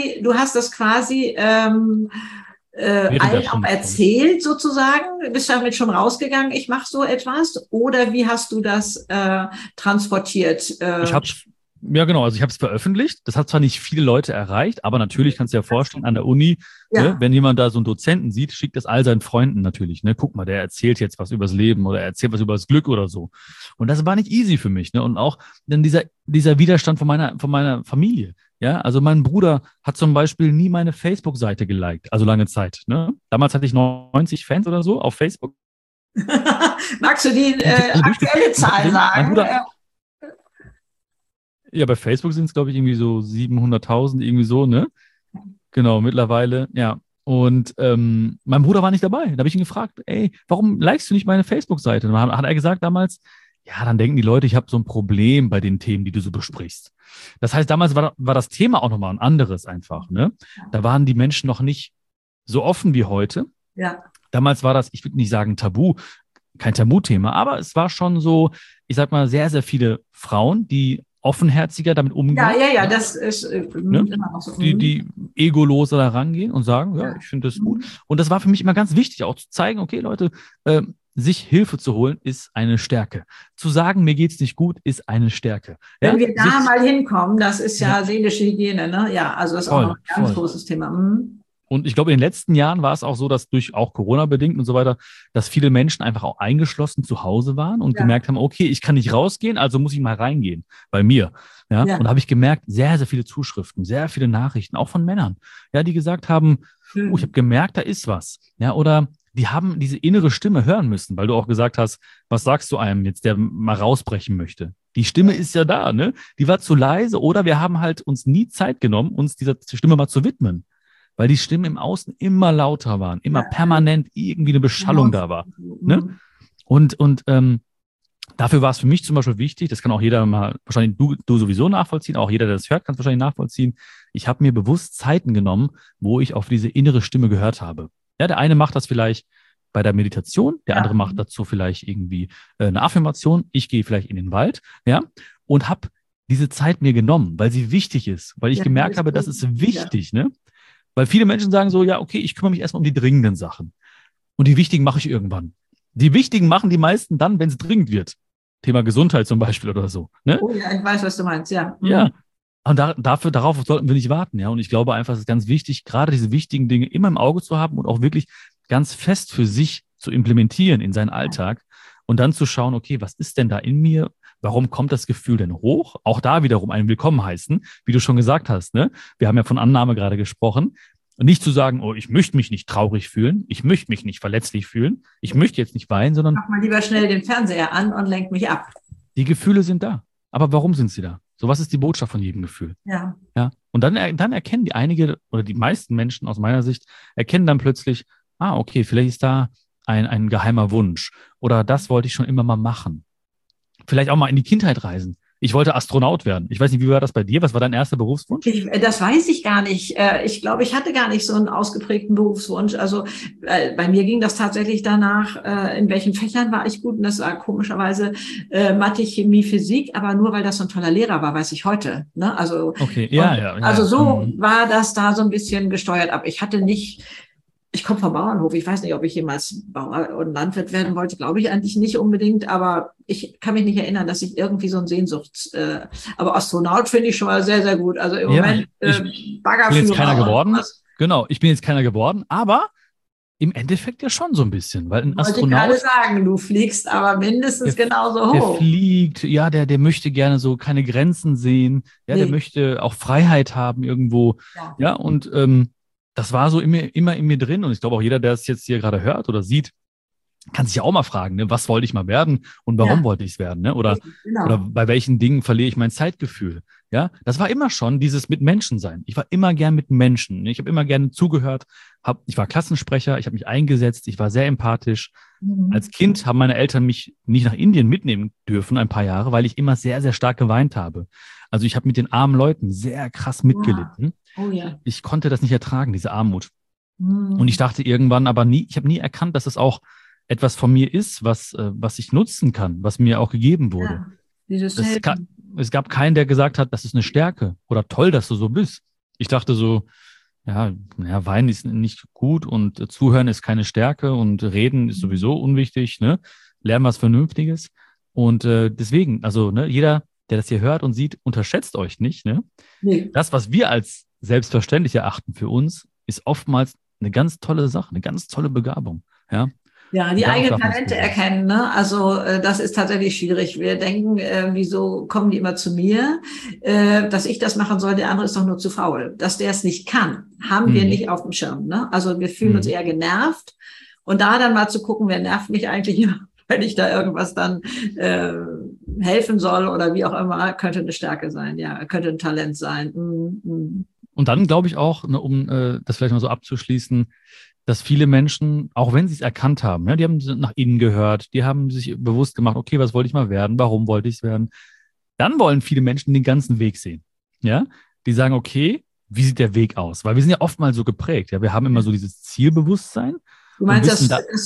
quasi allen auch erzählt sozusagen? Bist du damit schon rausgegangen, ich mache so etwas? Oder wie hast du das transportiert? Ja, genau. Also ich habe es veröffentlicht. Das hat zwar nicht viele Leute erreicht, aber natürlich kannst du dir ja vorstellen, an der Uni, ne, wenn jemand da so einen Dozenten sieht, schickt das all seinen Freunden natürlich. Ne? Guck mal, der erzählt jetzt was übers Leben oder er erzählt was über das Glück oder so. Und das war nicht easy für mich. Ne? Und auch dann dieser Widerstand von meiner Familie. Ja, also mein Bruder hat zum Beispiel nie meine Facebook-Seite geliked, also lange Zeit. Ne? Damals hatte ich 90 Fans oder so auf Facebook. Magst du die aktuelle Zahl sagen? Ja, bei Facebook sind es, glaube ich, irgendwie so 700.000, irgendwie so, ne? Genau, mittlerweile, ja. Und mein Bruder war nicht dabei. Da habe ich ihn gefragt, ey, warum likest du nicht meine Facebook-Seite? Und dann hat er gesagt damals, ja, dann denken die Leute, ich habe so ein Problem bei den Themen, die du so besprichst. Das heißt, damals war das Thema auch nochmal ein anderes einfach, ne? Da waren die Menschen noch nicht so offen wie heute. Ja. Damals war das, ich würde nicht sagen Tabu, kein Tabuthema, aber es war schon so, ich sag mal, sehr, sehr viele Frauen, die offenherziger damit umgehen. Ja, das ist immer noch so. Die egoloser da rangehen und sagen, ja, ich finde das gut. Und das war für mich immer ganz wichtig, auch zu zeigen, okay, Leute, sich Hilfe zu holen, ist eine Stärke. Zu sagen, mir geht's nicht gut, ist eine Stärke. Wenn wir da mal hinkommen, das ist ja seelische Hygiene, ne? Ja, also das ist auch noch ein ganz großes Thema. Und ich glaube, in den letzten Jahren war es auch so, dass durch auch Corona bedingt und so weiter, dass viele Menschen einfach auch eingeschlossen zu Hause waren und gemerkt haben, okay, ich kann nicht rausgehen, also muss ich mal reingehen bei mir. Ja? Und da habe ich gemerkt, sehr, sehr viele Zuschriften, sehr viele Nachrichten, auch von Männern, ja, die gesagt haben, ich habe gemerkt, da ist was. Ja, oder die haben diese innere Stimme hören müssen, weil du auch gesagt hast, was sagst du einem jetzt, der mal rausbrechen möchte? Die Stimme ist ja da, ne? Die war zu leise oder wir haben halt uns nie Zeit genommen, uns dieser Stimme mal zu widmen. Weil die Stimmen im Außen immer lauter waren, immer permanent irgendwie eine Beschallung da war. Ne? Und dafür war es für mich zum Beispiel wichtig, das kann auch jeder mal, wahrscheinlich du sowieso nachvollziehen, auch jeder, der das hört, kann es wahrscheinlich nachvollziehen. Ich habe mir bewusst Zeiten genommen, wo ich auf diese innere Stimme gehört habe. Ja, der eine macht das vielleicht bei der Meditation, der andere macht dazu vielleicht irgendwie eine Affirmation, ich gehe vielleicht in den Wald, ja, und habe diese Zeit mir genommen, weil sie wichtig ist, weil ich gemerkt habe, das ist wichtig, ne? Weil viele Menschen sagen so, ja, okay, ich kümmere mich erstmal um die dringenden Sachen und die wichtigen mache ich irgendwann. Die wichtigen machen die meisten dann, wenn es dringend wird. Thema Gesundheit zum Beispiel oder so, ne? Oh ja, ich weiß, was du meinst, ja. Ja. Und darauf sollten wir nicht warten, ja. Und ich glaube einfach, es ist ganz wichtig, gerade diese wichtigen Dinge immer im Auge zu haben und auch wirklich ganz fest für sich zu implementieren in seinen Alltag und dann zu schauen, okay, was ist denn da in mir? Warum kommt das Gefühl denn hoch? Auch da wiederum einen Willkommen heißen, wie du schon gesagt hast, ne? Wir haben ja von Annahme gerade gesprochen. Und nicht zu sagen, oh, ich möchte mich nicht traurig fühlen, ich möchte mich nicht verletzlich fühlen, ich möchte jetzt nicht weinen, sondern mach mal lieber schnell den Fernseher an und lenk mich ab. die Gefühle sind da. Aber warum sind sie da? So, was ist die Botschaft von jedem Gefühl? Ja. Ja. Und dann erkennen die einige oder die meisten Menschen aus meiner Sicht, erkennen dann plötzlich, okay, vielleicht ist da ein geheimer Wunsch oder das wollte ich schon immer mal machen. Vielleicht auch mal in die Kindheit reisen. Ich wollte Astronaut werden. Ich weiß nicht, wie war das bei dir? Was war dein erster Berufswunsch? Das weiß ich gar nicht. Ich glaube, ich hatte gar nicht so einen ausgeprägten Berufswunsch. Also bei mir ging das tatsächlich danach, in welchen Fächern war ich gut. Und das war komischerweise Mathe, Chemie, Physik, aber nur, weil das so ein toller Lehrer war, weiß ich heute. Ne? Also, okay, ja. Also so war das da so ein bisschen gesteuert ab. Ich komme vom Bauernhof. Ich weiß nicht, ob ich jemals Bauer und Landwirt werden wollte. Glaube ich eigentlich nicht unbedingt. Aber ich kann mich nicht erinnern, dass ich irgendwie so ein aber Astronaut finde ich schon mal sehr, sehr gut. Also im Moment Baggerführer. Ich bin jetzt keiner geworden. Genau, ich bin jetzt keiner geworden. Aber im Endeffekt ja schon so ein bisschen. Weil ein Astronaut. Ich wollte gerade sagen, du fliegst aber mindestens genauso hoch. Der fliegt, ja, der möchte gerne so keine Grenzen sehen. Ja, der möchte auch Freiheit haben irgendwo. Ja, und das war so immer in mir drin und ich glaube auch jeder, der es jetzt hier gerade hört oder sieht, kann sich ja auch mal fragen, ne, was wollte ich mal werden und warum wollte ich es werden, ne? Oder bei welchen Dingen verliere ich mein Zeitgefühl? Ja, das war immer schon dieses mit Menschen sein. Ich war immer gern mit Menschen. Ich habe immer gerne zugehört. Ich war Klassensprecher, ich habe mich eingesetzt, ich war sehr empathisch. Als Kind haben meine Eltern mich nicht nach Indien mitnehmen dürfen, ein paar Jahre, weil ich immer sehr, sehr stark geweint habe. Also ich habe mit den armen Leuten sehr krass mitgelitten. Oh, ja. Ich konnte das nicht ertragen, diese Armut. Und ich dachte irgendwann aber ich habe nie erkannt, dass es auch etwas von mir ist, was ich nutzen kann, was mir auch gegeben wurde. Es gab keinen, der gesagt hat, das ist eine Stärke oder toll, dass du so bist. Ich dachte so, Weinen ist nicht gut und Zuhören ist keine Stärke und Reden ist sowieso unwichtig, ne? Lernen was Vernünftiges. Und deswegen, also ne, jeder, der das hier hört und sieht, unterschätzt euch nicht. Ne? Nee. Das, was wir als selbstverständlich erachten für uns, ist oftmals eine ganz tolle Sache, eine ganz tolle Begabung. Ja, die eigenen Talente erkennen. Ne? Also das ist tatsächlich schwierig. Wir denken, wieso kommen die immer zu mir, dass ich das machen soll, der andere ist doch nur zu faul. Dass der es nicht kann, haben wir nicht auf dem Schirm. Ne? Also wir fühlen uns eher genervt. Und da dann mal zu gucken, wer nervt mich eigentlich, wenn ich da irgendwas dann helfen soll oder wie auch immer, könnte eine Stärke sein, könnte ein Talent sein. Und dann glaube ich auch, ne, um das vielleicht mal so abzuschließen, dass viele Menschen, auch wenn sie es erkannt haben, die haben nach innen gehört, die haben sich bewusst gemacht, okay, was wollte ich mal werden, warum wollte ich es werden, dann wollen viele Menschen den ganzen Weg sehen. Ja, die sagen, okay, wie sieht der Weg aus? Weil wir sind ja oftmals so geprägt, wir haben immer so dieses Zielbewusstsein. Du meinst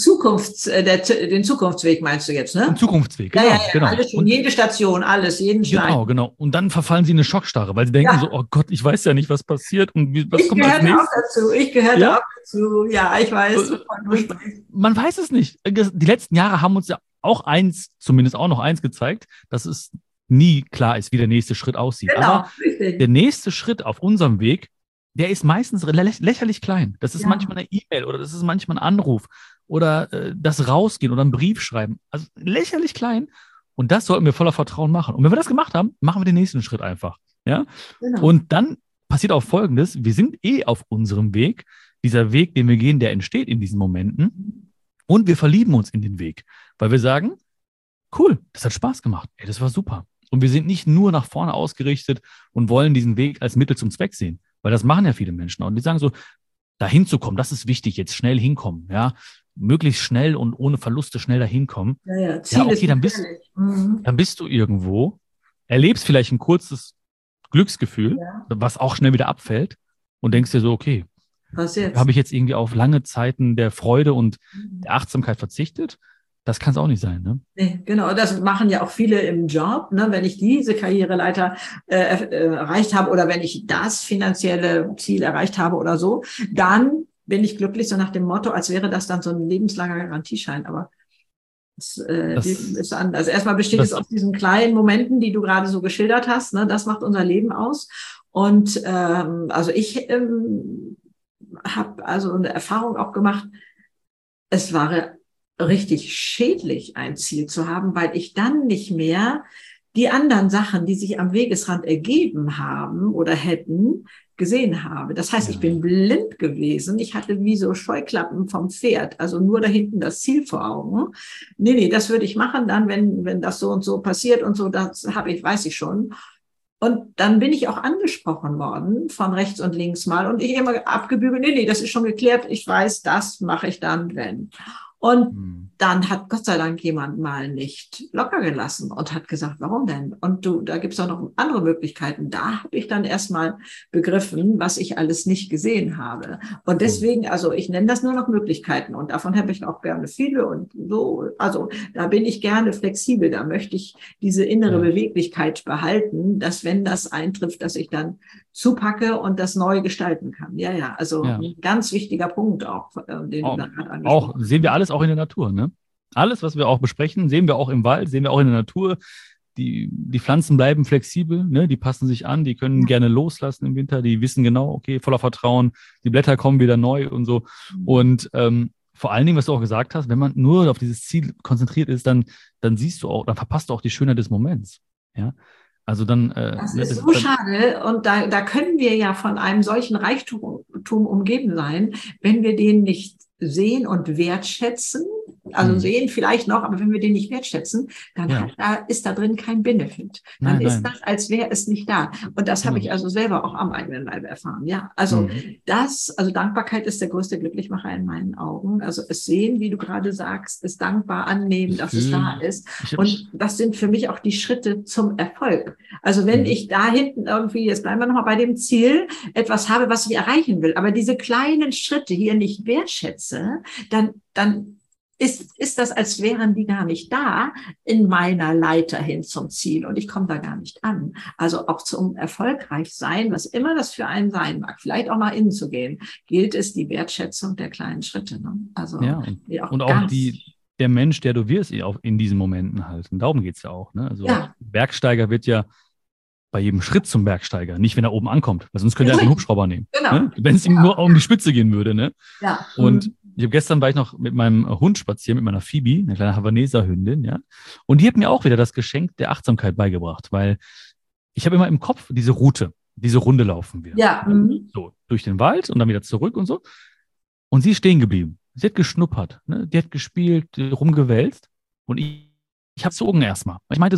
den Zukunftsweg meinst du jetzt, ne? Den Zukunftsweg, genau. Genau. Alles schon, jede Station, alles, jeden Stein. Genau. Und dann verfallen sie in eine Schockstarre, weil sie denken so, oh Gott, ich weiß ja nicht, was passiert und was kommt als nächstes. Ich gehörte auch dazu. Ja, ich weiß. Man weiß es nicht. Die letzten Jahre haben uns ja auch zumindest auch noch eins gezeigt, dass es nie klar ist, wie der nächste Schritt aussieht. Genau, aber richtig. Der nächste Schritt auf unserem Weg, der ist meistens lächerlich klein. Das ist manchmal eine E-Mail oder das ist manchmal ein Anruf oder das Rausgehen oder einen Brief schreiben. Also lächerlich klein. Und das sollten wir voller Vertrauen machen. Und wenn wir das gemacht haben, machen wir den nächsten Schritt einfach. Ja? Genau. Und dann passiert auch Folgendes. Wir sind auf unserem Weg. Dieser Weg, den wir gehen, der entsteht in diesen Momenten. Und wir verlieben uns in den Weg. Weil wir sagen, cool, das hat Spaß gemacht. Ey, das war super. Und wir sind nicht nur nach vorne ausgerichtet und wollen diesen Weg als Mittel zum Zweck sehen. Weil das machen ja viele Menschen auch. Und die sagen so, da hinzukommen, das ist wichtig, jetzt schnell hinkommen, möglichst schnell und ohne Verluste schnell dahin kommen. Okay, dann bist du irgendwo, erlebst vielleicht ein kurzes Glücksgefühl, was auch schnell wieder abfällt und denkst dir so, okay, Was jetzt? Habe ich jetzt irgendwie auf lange Zeiten der Freude und der Achtsamkeit verzichtet? Das kann es auch nicht sein, ne? Nee, genau, das machen ja auch viele im Job. Ne? Wenn ich diese Karriereleiter erreicht habe oder wenn ich das finanzielle Ziel erreicht habe oder so, dann bin ich glücklich, so nach dem Motto, als wäre das dann so ein lebenslanger Garantieschein. Aber das ist anders. Also erstmal besteht es aus diesen kleinen Momenten, die du gerade so geschildert hast. Ne? Das macht unser Leben aus. Und also ich habe also eine Erfahrung auch gemacht, es war richtig schädlich, ein Ziel zu haben, weil ich dann nicht mehr die anderen Sachen, die sich am Wegesrand ergeben haben oder hätten, gesehen habe. Das heißt, ich bin blind gewesen. Ich hatte wie so Scheuklappen vom Pferd, also nur da hinten das Ziel vor Augen. Nee, das würde ich machen dann, wenn das so und so passiert und so, das weiß ich schon. Und dann bin ich auch angesprochen worden von rechts und links mal und ich immer abgebügelt, nee, das ist schon geklärt. Ich weiß, das mache ich dann, wenn. Und dann hat Gott sei Dank jemand mal nicht locker gelassen und hat gesagt, warum denn? Und da gibt's auch noch andere Möglichkeiten. Da habe ich dann erstmal begriffen, was ich alles nicht gesehen habe. Und deswegen, also ich nenne das nur noch Möglichkeiten und davon habe ich auch gerne viele und so. Also da bin ich gerne flexibel. Da möchte ich diese innere Beweglichkeit behalten, dass wenn das eintrifft, dass ich dann zupacke und das neu gestalten kann. Also ein ganz wichtiger Punkt auch, den du da gerade angesprochen hast. Auch sehen wir alles auch in der Natur, ne? Alles, was wir auch besprechen, sehen wir auch im Wald, sehen wir auch in der Natur. Die Pflanzen bleiben flexibel, ne? Die passen sich an, die können gerne loslassen im Winter, die wissen genau, okay, voller Vertrauen, die Blätter kommen wieder neu und so. Und vor allen Dingen, was du auch gesagt hast, wenn man nur auf dieses Ziel konzentriert ist, dann siehst du auch, dann verpasst du auch die Schönheit des Moments. Ja. Also dann. Das ist so schade. Und da können wir ja von einem solchen Reichtum umgeben sein, wenn wir den nicht sehen und wertschätzen. Also sehen vielleicht noch, aber wenn wir den nicht wertschätzen, dann ist da drin kein Benefit. Dann ist das, als wäre es nicht da. Und das habe ich also selber auch am eigenen Leib erfahren. Ja, also Dankbarkeit ist der größte Glücklichmacher in meinen Augen. Also es sehen, wie du gerade sagst, es dankbar annehmen, dass es da ist. Und das sind für mich auch die Schritte zum Erfolg. Also wenn ich da hinten irgendwie, jetzt bleiben wir nochmal bei dem Ziel, etwas habe, was ich erreichen will, aber diese kleinen Schritte hier nicht wertschätze, dann ist das, als wären die gar nicht da in meiner Leiter hin zum Ziel und ich komme da gar nicht an. Also auch zum Erfolgreichsein, was immer das für einen sein mag, vielleicht auch nach innen zu gehen, gilt es die Wertschätzung der kleinen Schritte. Ne? Also und auch der Mensch, der du wirst, auch in diesen Momenten halt. Und darum geht's ja auch. Ne? Also Bergsteiger wird ja bei jedem Schritt zum Bergsteiger, nicht wenn er oben ankommt, weil sonst könnte er einen Hubschrauber nehmen. Genau. Ne? Wenn es ihm nur um die Spitze gehen würde. Ne? Ja. Und gestern war ich noch mit meinem Hund spazieren, mit meiner Phoebe, eine kleine Havaneser Hündin, ja. Und die hat mir auch wieder das Geschenk der Achtsamkeit beigebracht, weil ich habe immer im Kopf diese Route, diese Runde laufen wir. Ja. So, durch den Wald und dann wieder zurück und so. Und sie ist stehen geblieben. Sie hat geschnuppert, ne? Die hat gespielt, rumgewälzt. Und ich habe gezogen erstmal. Ich meinte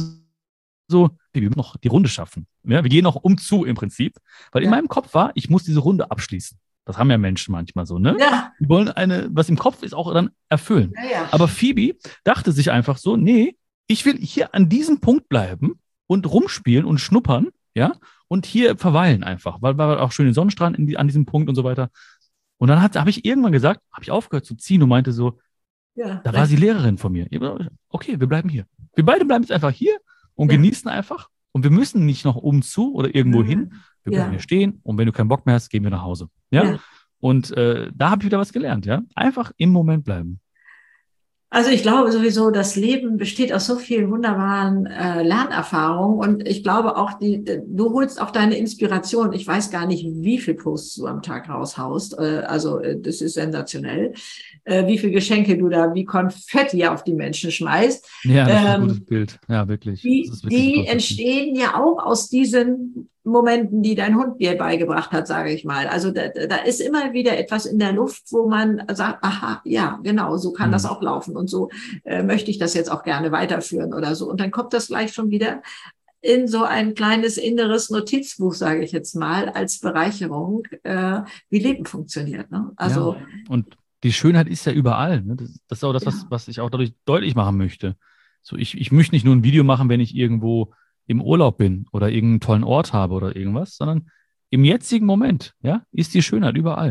so, wir müssen noch die Runde schaffen. Ja, wir gehen noch umzu im Prinzip. Weil in meinem Kopf war, ich muss diese Runde abschließen. Das haben ja Menschen manchmal so, ne? Ja. Die wollen was im Kopf ist, auch dann erfüllen. Ja. Aber Phoebe dachte sich einfach so, nee, ich will hier an diesem Punkt bleiben und rumspielen und schnuppern, ja, und hier verweilen einfach, weil war auch schön den Sonnenstrand an diesem Punkt und so weiter. Und dann habe ich irgendwann gesagt, habe ich aufgehört zu ziehen und meinte so, da war sie Lehrerin von mir. Okay, wir bleiben hier. Wir beide bleiben jetzt einfach hier und genießen einfach. Und wir müssen nicht noch umzu oder irgendwo hin. Wir bleiben hier stehen und wenn du keinen Bock mehr hast, gehen wir nach Hause. Ja? Und da habe ich wieder was gelernt. Ja? Einfach im Moment bleiben. Also ich glaube sowieso, das Leben besteht aus so vielen wunderbaren Lernerfahrungen und ich glaube auch, du holst auch deine Inspiration. Ich weiß gar nicht, wie viel Posts du am Tag raushaust. Das ist sensationell, wie viel Geschenke du da wie Konfetti auf die Menschen schmeißt. Ja, das ist ein gutes Bild. Ja, wirklich. Die entstehen ja auch aus diesen Momenten, die dein Hund dir beigebracht hat, sage ich mal. Also da ist immer wieder etwas in der Luft, wo man sagt, aha, ja, genau, so kann das auch laufen und so möchte ich das jetzt auch gerne weiterführen oder so. Und dann kommt das gleich schon wieder in so ein kleines inneres Notizbuch, sage ich jetzt mal, als Bereicherung, wie Leben funktioniert. Ne? Also und die Schönheit ist ja überall. Ne? Das ist auch das, was ich auch dadurch deutlich machen möchte. So, ich möchte nicht nur ein Video machen, wenn ich irgendwo im Urlaub bin oder irgendeinen tollen Ort habe oder irgendwas, sondern im jetzigen Moment, ja, ist die Schönheit überall.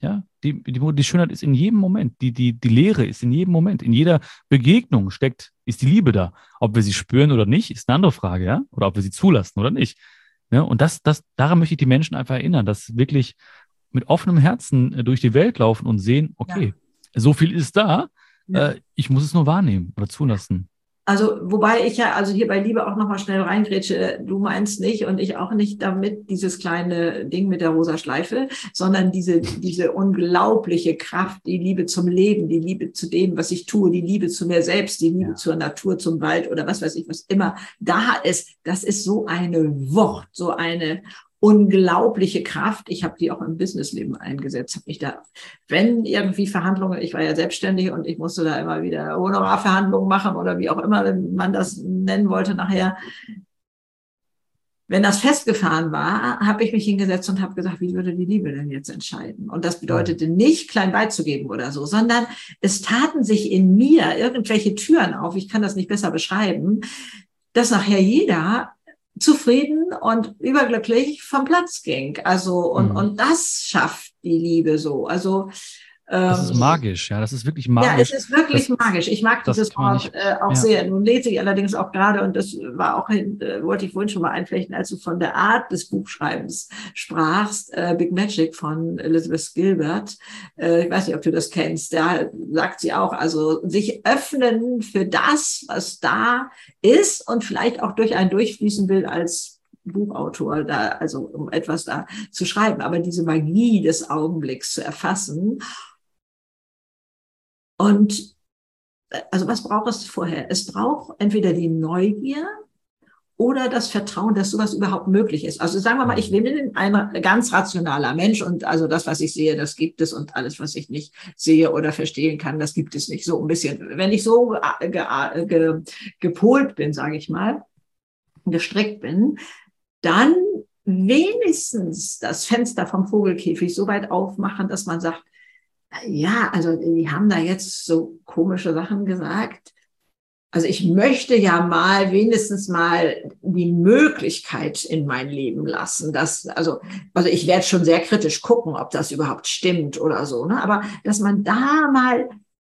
Ja, die Schönheit ist in jedem Moment, die Leere ist in jedem Moment, in jeder Begegnung ist die Liebe da. Ob wir sie spüren oder nicht, ist eine andere Frage, ja, oder ob wir sie zulassen oder nicht. Ja, und daran möchte ich die Menschen einfach erinnern, dass wirklich mit offenem Herzen durch die Welt laufen und sehen, okay, so viel ist da, ich muss es nur wahrnehmen oder zulassen. Also, wobei ich ja, also hier bei Liebe auch nochmal schnell reingrätsche, du meinst nicht und ich auch nicht damit dieses kleine Ding mit der rosa Schleife, sondern diese unglaubliche Kraft, die Liebe zum Leben, die Liebe zu dem, was ich tue, die Liebe zu mir selbst, die Liebe zur Natur, zum Wald oder was weiß ich, was immer da ist. Das ist so eine Wucht, so eine unglaubliche Kraft. Ich habe die auch im Businessleben eingesetzt, habe mich da, wenn irgendwie Verhandlungen, ich war ja selbstständig und ich musste da immer wieder Honorarverhandlungen machen oder wie auch immer man das nennen wollte nachher. Wenn das festgefahren war, habe ich mich hingesetzt und habe gesagt, wie würde die Liebe denn jetzt entscheiden? Und das bedeutete nicht, klein beizugeben oder so, sondern es taten sich in mir irgendwelche Türen auf, ich kann das nicht besser beschreiben, dass nachher jeder zufrieden und überglücklich vom Platz ging. Also, und das schafft die Liebe so. Also, das ist magisch, ja, das ist wirklich magisch. Ja, es ist wirklich magisch. Ich mag dieses Wort auch sehr. Nun lese ich allerdings auch gerade, und das war auch, wollte ich vorhin schon mal einflechten, als du von der Art des Buchschreibens sprachst, Big Magic von Elizabeth Gilbert. Ich weiß nicht, ob du das kennst. Da sagt sie auch, also sich öffnen für das, was da ist und vielleicht auch durch einen durchfließen will als Buchautor, da, also um etwas da zu schreiben, aber diese Magie des Augenblicks zu erfassen. Und also was braucht es vorher? Es braucht entweder die Neugier oder das Vertrauen, dass sowas überhaupt möglich ist. Also sagen wir mal, ich bin ein ganz rationaler Mensch und also das, was ich sehe, das gibt es und alles, was ich nicht sehe oder verstehen kann, das gibt es nicht. So ein bisschen. Wenn ich so gepolt bin, sage ich mal, gestrickt bin, dann wenigstens das Fenster vom Vogelkäfig so weit aufmachen, dass man sagt, ja, also die haben da jetzt so komische Sachen gesagt. Also ich möchte ja mal wenigstens mal die Möglichkeit in mein Leben lassen, dass, also ich werde schon sehr kritisch gucken, ob das überhaupt stimmt oder so, ne? Aber dass man da mal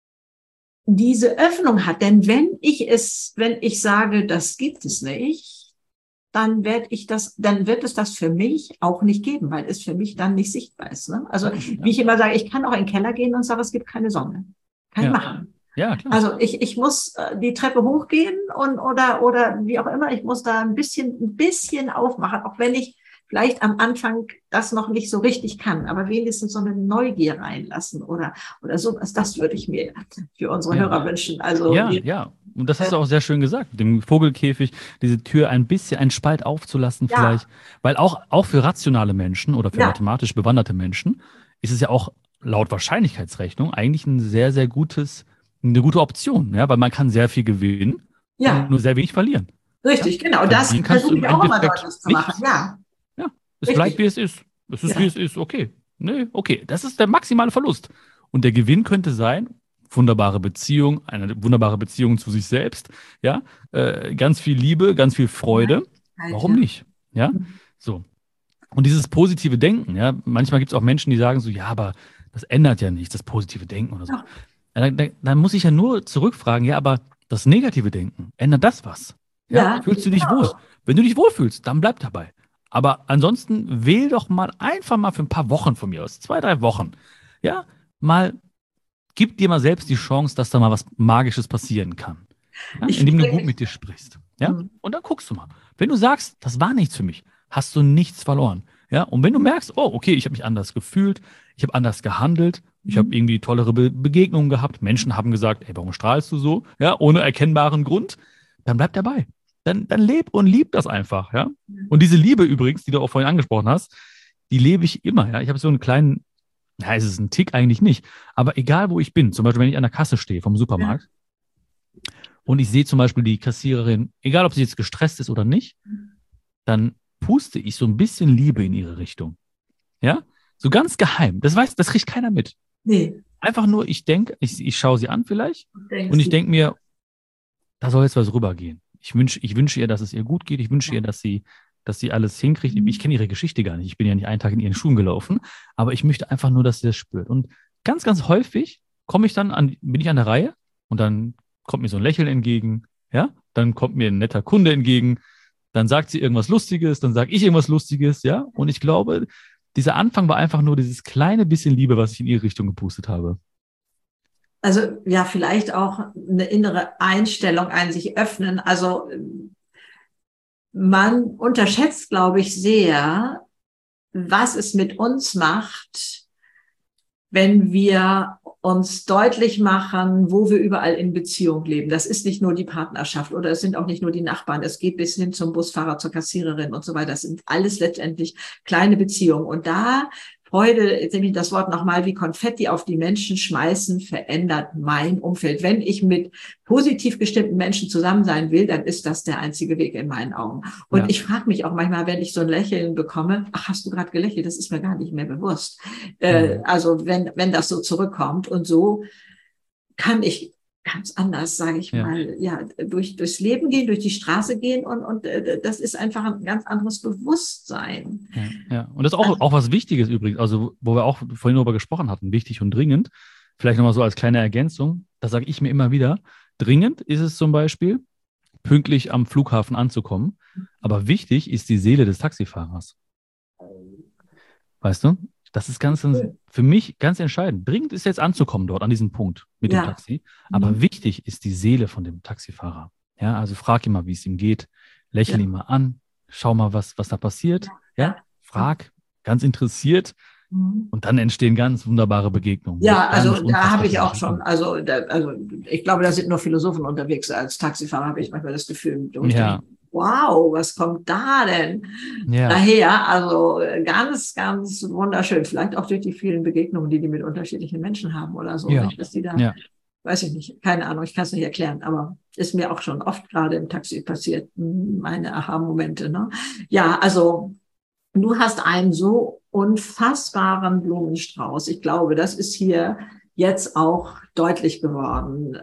diese Öffnung hat, denn wenn ich sage, das gibt es nicht, dann wird es das für mich auch nicht geben, weil es für mich dann nicht sichtbar ist. Ne? Also wie ich immer sage, ich kann auch in den Keller gehen und sage, es gibt keine Sonne. Kann ich machen. Ja, klar. Also ich muss die Treppe hochgehen oder wie auch immer, ich muss da ein bisschen aufmachen, auch wenn ich vielleicht am Anfang das noch nicht so richtig kann, aber wenigstens so eine Neugier reinlassen oder sowas. Das würde ich mir für unsere Hörer wünschen. Also ja. Und das hast du auch sehr schön gesagt, mit dem Vogelkäfig, diese Tür ein bisschen, einen Spalt aufzulassen vielleicht. Weil auch für rationale Menschen oder für mathematisch bewanderte Menschen ist es ja auch laut Wahrscheinlichkeitsrechnung eigentlich ein sehr, sehr eine gute Option, ja, weil man kann sehr viel gewinnen und nur sehr wenig verlieren. Richtig, genau. Das versuche ich auch immer deutlich zu machen. Ja, es bleibt, wie es ist. Es ist, wie es ist. Okay. Nee, okay. Das ist der maximale Verlust. Und der Gewinn könnte sein, wunderbare Beziehung, eine wunderbare Beziehung zu sich selbst, ja, ganz viel Liebe, ganz viel Freude. Warum nicht? Ja, so. Und dieses positive Denken, ja, manchmal gibt es auch Menschen, die sagen so, ja, aber das ändert ja nichts, das positive Denken oder so. Ja, dann muss ich ja nur zurückfragen, ja, aber das negative Denken, ändert das was? Ja, fühlst du dich wohl? Wenn du dich wohlfühlst, dann bleib dabei. Aber ansonsten wähl doch einfach mal für ein paar Wochen von mir aus, 2, 3 Wochen, ja, gib dir mal selbst die Chance, dass da mal was Magisches passieren kann. Ja? Indem du gut mit dir sprichst. Ja? Und dann guckst du mal. Wenn du sagst, das war nichts für mich, hast du nichts verloren. Ja? Und wenn du merkst, oh, okay, ich habe mich anders gefühlt, ich habe anders gehandelt, ich habe irgendwie tollere Begegnungen gehabt, Menschen haben gesagt, ey, warum strahlst du so? Ja, ohne erkennbaren Grund, dann bleib dabei. Dann leb und lieb das einfach. Ja? Und diese Liebe übrigens, die du auch vorhin angesprochen hast, die lebe ich immer. Ja? Ich habe so einen kleinen, es ist ein Tick eigentlich nicht, aber egal wo ich bin, zum Beispiel wenn ich an der Kasse stehe vom Supermarkt und ich sehe zum Beispiel die Kassiererin, egal ob sie jetzt gestresst ist oder nicht, dann puste ich so ein bisschen Liebe in ihre Richtung. Ja? So ganz geheim. Das kriegt keiner mit. Nee. Einfach nur, ich denke, ich schaue sie an vielleicht und ich denke mir, da soll jetzt was rübergehen. Ich wünsche ihr, dass es ihr gut geht. Ich wünsche ihr, dass sie dass sie alles hinkriegt. Ich kenne ihre Geschichte gar nicht. Ich bin ja nicht einen Tag in ihren Schuhen gelaufen, aber ich möchte einfach nur, dass sie das spürt. Und ganz, ganz häufig bin ich an der Reihe und dann kommt mir so ein Lächeln entgegen, ja, dann kommt mir ein netter Kunde entgegen, dann sagt sie irgendwas Lustiges, dann sage ich irgendwas Lustiges, ja, und ich glaube, dieser Anfang war einfach nur dieses kleine bisschen Liebe, was ich in ihre Richtung gepustet habe. Also ja, vielleicht auch eine innere Einstellung, ein sich öffnen. Also man unterschätzt, glaube ich, sehr, was es mit uns macht, wenn wir uns deutlich machen, wo wir überall in Beziehung leben. Das ist nicht nur die Partnerschaft oder es sind auch nicht nur die Nachbarn. Es geht bis hin zum Busfahrer, zur Kassiererin und so weiter. Das sind alles letztendlich kleine Beziehungen. Und da Freude, jetzt nehme ich das Wort nochmal, wie Konfetti auf die Menschen schmeißen, verändert mein Umfeld. Wenn ich mit positiv gestimmten Menschen zusammen sein will, dann ist das der einzige Weg in meinen Augen. Und ich frage mich auch manchmal, wenn ich so ein Lächeln bekomme, ach, hast du gerade gelächelt? Das ist mir gar nicht mehr bewusst. Also wenn das so zurückkommt und so kann ich ganz anders, sage ich mal, durchs Leben gehen, durch die Straße gehen und das ist einfach ein ganz anderes Bewusstsein. Ja. Und das ist auch was Wichtiges übrigens, also wo wir auch vorhin darüber gesprochen hatten, wichtig und dringend, vielleicht nochmal so als kleine Ergänzung, das sage ich mir immer wieder, dringend ist es zum Beispiel, pünktlich am Flughafen anzukommen, aber wichtig ist die Seele des Taxifahrers. Weißt du? Das ist für mich ganz entscheidend. Dringend ist jetzt anzukommen dort an diesem Punkt mit dem Taxi. Aber wichtig ist die Seele von dem Taxifahrer. Ja, also frag ihn mal, wie es ihm geht. Lächel ihn mal an. Schau mal, was da passiert. Ja, frag, ganz interessiert. Und dann entstehen ganz wunderbare Begegnungen. Ja, also da habe ich auch schon, also ich glaube, da sind nur Philosophen unterwegs. Als Taxifahrer habe ich manchmal das Gefühl, wow, was kommt da denn daher? Also ganz, ganz wunderschön. Vielleicht auch durch die vielen Begegnungen, die mit unterschiedlichen Menschen haben oder so. Nicht, dass die da, weiß ich nicht, keine Ahnung, ich kann es nicht erklären, aber ist mir auch schon oft gerade im Taxi passiert, meine Aha-Momente. Ne? Ja, also du hast einen so unfassbaren Blumenstrauß. Ich glaube, das ist hier jetzt auch deutlich geworden.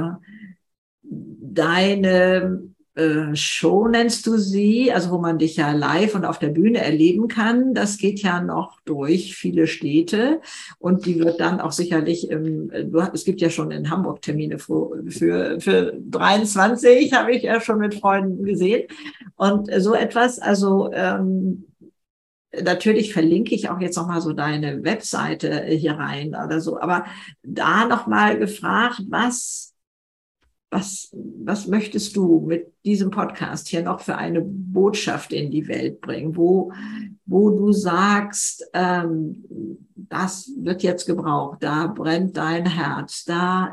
Deine Show nennst du sie, also wo man dich ja live und auf der Bühne erleben kann. Das geht ja noch durch viele Städte und die wird dann auch sicherlich, es gibt ja schon in Hamburg Termine für 23, habe ich ja schon mit Freunden gesehen. Und so etwas, also natürlich verlinke ich auch jetzt nochmal so deine Webseite hier rein oder so, aber da nochmal gefragt, was möchtest du mit diesem Podcast hier noch für eine Botschaft in die Welt bringen, wo du sagst, das wird jetzt gebraucht, da brennt dein Herz, da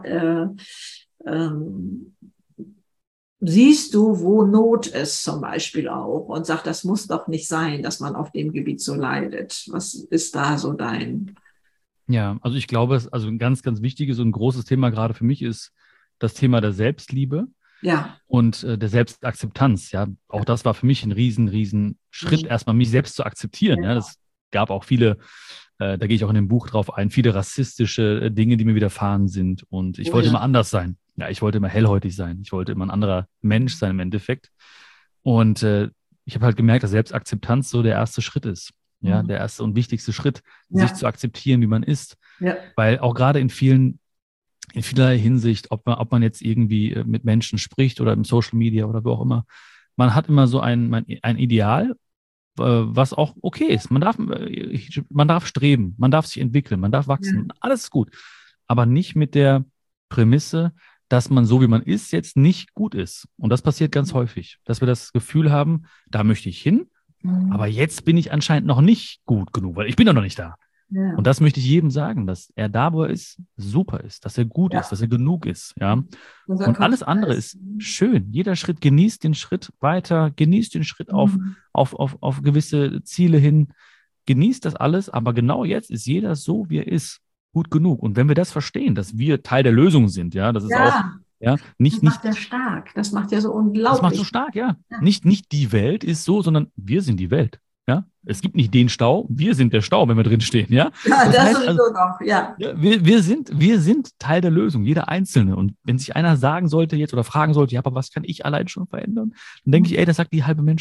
siehst du, wo Not ist zum Beispiel auch und sagst, das muss doch nicht sein, dass man auf dem Gebiet so leidet. Was ist da so dein? Ja, also ich glaube, also ein ganz, ganz wichtiges und großes Thema gerade für mich ist das Thema der Selbstliebe und der Selbstakzeptanz. Ja, auch das war für mich ein riesen Schritt, erstmal mich selbst zu akzeptieren. Ja, das gab auch viele, da gehe ich auch in dem Buch drauf ein, viele rassistische Dinge, die mir widerfahren sind. Und ich wollte immer anders sein. Ja, ich wollte immer hellhäutig sein. Ich wollte immer ein anderer Mensch sein im Endeffekt. Und ich habe halt gemerkt, dass Selbstakzeptanz so der erste Schritt ist. Ja, der erste und wichtigste Schritt, sich zu akzeptieren, wie man ist. Ja. Weil auch gerade in vielerlei Hinsicht, ob man jetzt irgendwie mit Menschen spricht oder im Social Media oder wo auch immer, man hat immer so ein Ideal, was auch okay ist. Man darf streben, man darf sich entwickeln, man darf wachsen, alles ist gut. Aber nicht mit der Prämisse, dass man so, wie man ist, jetzt nicht gut ist. Und das passiert ganz häufig, dass wir das Gefühl haben, da möchte ich hin, aber jetzt bin ich anscheinend noch nicht gut genug, weil ich bin doch noch nicht da. Ja. Und das möchte ich jedem sagen, dass er da, wo er ist, super ist, dass er gut ist, dass er genug ist. Ja? Und alles andere ist schön. Jeder Schritt, genießt den Schritt weiter, genießt den Schritt auf gewisse Ziele hin, genießt das alles, aber genau jetzt ist jeder so, wie er ist, gut genug. Und wenn wir das verstehen, dass wir Teil der Lösung sind, das ist auch das macht ja stark, das macht ja so unglaublich. Das macht so stark, ja. Nicht die Welt ist so, sondern wir sind die Welt. Ja, es gibt nicht den Stau, wir sind der Stau, wenn wir drin stehen, ja. Das heißt, sowieso noch, ja. Wir sind Teil der Lösung, jeder Einzelne. Und wenn sich einer sagen sollte jetzt oder fragen sollte, ja, aber was kann ich allein schon verändern? Dann denke ich, das sagt die halbe Menschheit.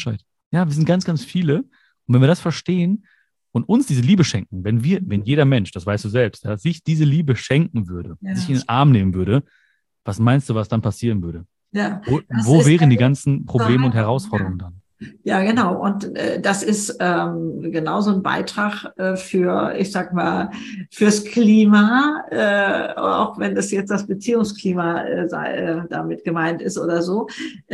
Ja, wir sind ganz, ganz viele. Und wenn wir das verstehen und uns diese Liebe schenken, wenn jeder Mensch, das weißt du selbst, ja, sich diese Liebe schenken würde, sich in den Arm nehmen würde, was meinst du, was dann passieren würde? Ja, das Wo ist wären die ganzen Probleme und ja. Herausforderungen dann? Ja, genau. Und das ist genauso ein Beitrag für, ich sag mal, fürs Klima, auch wenn das jetzt das Beziehungsklima damit gemeint ist oder so.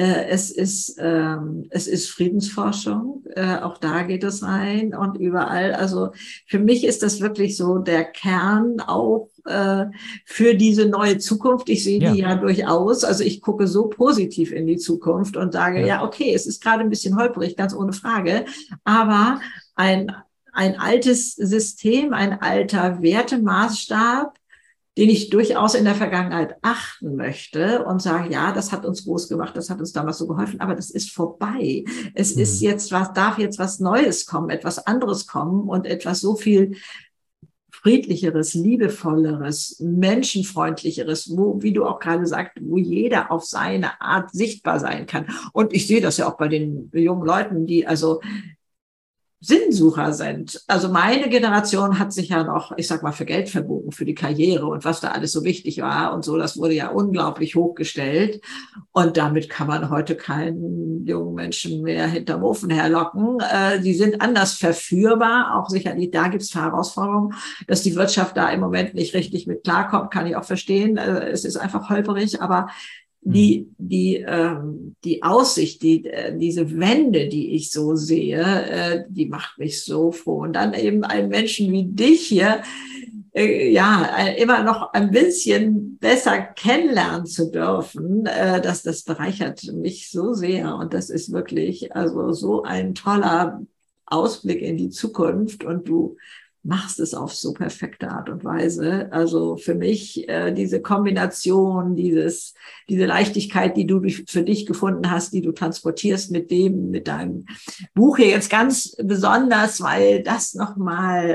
Es ist Friedensforschung, auch da geht es rein und überall. Also für mich ist das wirklich so der Kern auch für diese neue Zukunft. Ich sehe die ja durchaus. Also ich gucke so positiv in die Zukunft und sage, ja, okay, es ist gerade ein bisschen holprig, ganz ohne Frage, aber ein altes System, ein alter Wertemaßstab, den ich durchaus in der Vergangenheit achten möchte und sage, ja, das hat uns groß gemacht, das hat uns damals so geholfen, aber das ist vorbei. Es ist jetzt darf jetzt was Neues kommen, etwas anderes kommen und etwas so viel friedlicheres, liebevolleres, menschenfreundlicheres, wo, wie du auch gerade sagst, wo jeder auf seine Art sichtbar sein kann. Und ich sehe das ja auch bei den jungen Leuten, die also Sinnsucher sind. Also meine Generation hat sich ja noch, ich sag mal, für Geld verbogen, für die Karriere und was da alles so wichtig war und so. Das wurde ja unglaublich hochgestellt. Und damit kann man heute keinen jungen Menschen mehr hinterm Ofen herlocken. Die sind anders verführbar. Auch sicherlich, da gibt es Herausforderungen, dass die Wirtschaft da im Moment nicht richtig mit klarkommt, kann ich auch verstehen. Es ist einfach holperig, aber die Aussicht, diese Wende, die ich so sehe, die macht mich so froh. Und dann eben einen Menschen wie dich hier, immer noch ein bisschen besser kennenlernen zu dürfen, das bereichert mich so sehr. Und das ist wirklich also so ein toller Ausblick in die Zukunft. Und du machst es auf so perfekte Art und Weise. Also für mich diese Kombination, diese Leichtigkeit, die du für dich gefunden hast, die du transportierst mit deinem Buch hier jetzt ganz besonders, weil das nochmal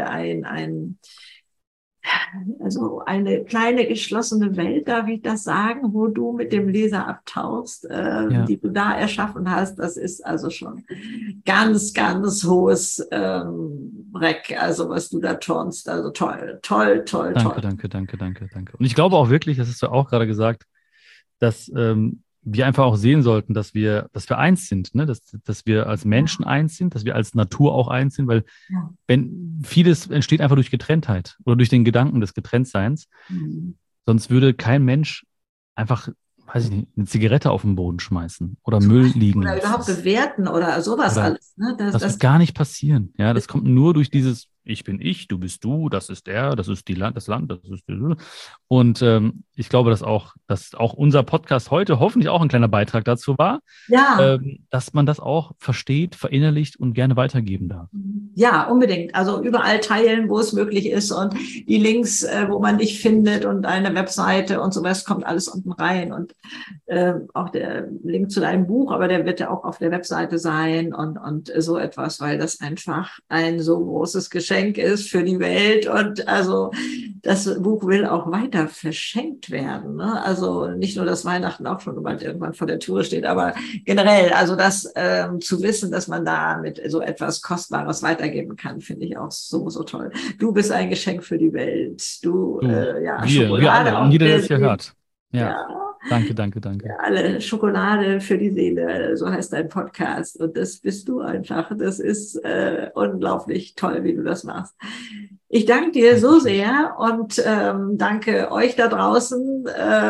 also eine kleine geschlossene Welt, darf ich das sagen, wo du mit dem Leser abtauchst, die du da erschaffen hast. Das ist also schon ganz, ganz hohes Reck, also was du da turnst. Also toll, toll, toll, toll. Danke. Und ich glaube auch wirklich, das hast du auch gerade gesagt, dass wir einfach auch sehen sollten, dass wir eins sind, ne? Dass wir als Menschen eins sind, dass wir als Natur auch eins sind, weil wenn vieles entsteht einfach durch Getrenntheit oder durch den Gedanken des Getrenntseins, sonst würde kein Mensch einfach, weiß ich nicht, eine Zigarette auf den Boden schmeißen oder Müll liegen lassen. Oder überhaupt bewerten oder sowas alles. Ne? Das wird gar nicht passieren. Ja, das kommt nur durch dieses Ich bin ich, du bist du, das ist er, das ist das Land, das ist die. Und ich glaube, dass auch unser Podcast heute hoffentlich auch ein kleiner Beitrag dazu war, dass man das auch versteht, verinnerlicht und gerne weitergeben darf. Ja, unbedingt. Also überall teilen, wo es möglich ist und die Links, wo man dich findet und eine Webseite und sowas, kommt alles unten rein und auch der Link zu deinem Buch, aber der wird ja auch auf der Webseite sein und so etwas, weil das einfach ein so großes Geschenk ist für die Welt und also das Buch will auch weiter verschenkt werden. Ne? Also nicht nur, dass Weihnachten auch schon bald irgendwann vor der Tür steht, aber generell, also das zu wissen, dass man da mit so etwas Kostbares weitergeben kann, finde ich auch so, so toll. Du bist ein Geschenk für die Welt. Wir alle und jeder, der es hier hört. Ja. Danke. Ja, alle Schokolade für die Seele, so heißt dein Podcast. Und das bist du einfach. Das ist unglaublich toll, wie du das machst. Ich danke dir so sehr und danke euch da draußen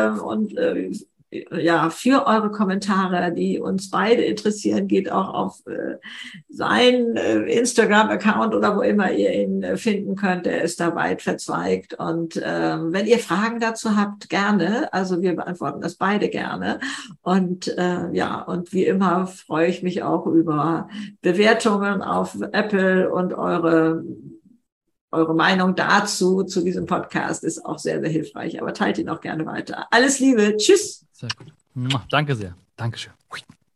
für eure Kommentare, die uns beide interessieren. Geht auch auf seinen Instagram-Account oder wo immer ihr ihn finden könnt. Er ist da weit verzweigt. Und wenn ihr Fragen dazu habt, gerne. Also wir beantworten das beide gerne. Und und wie immer freue ich mich auch über Bewertungen auf Apple und eure Meinung dazu, zu diesem Podcast ist auch sehr, sehr hilfreich. Aber teilt ihn auch gerne weiter. Alles Liebe. Tschüss. Sehr gut. Danke sehr. Dankeschön.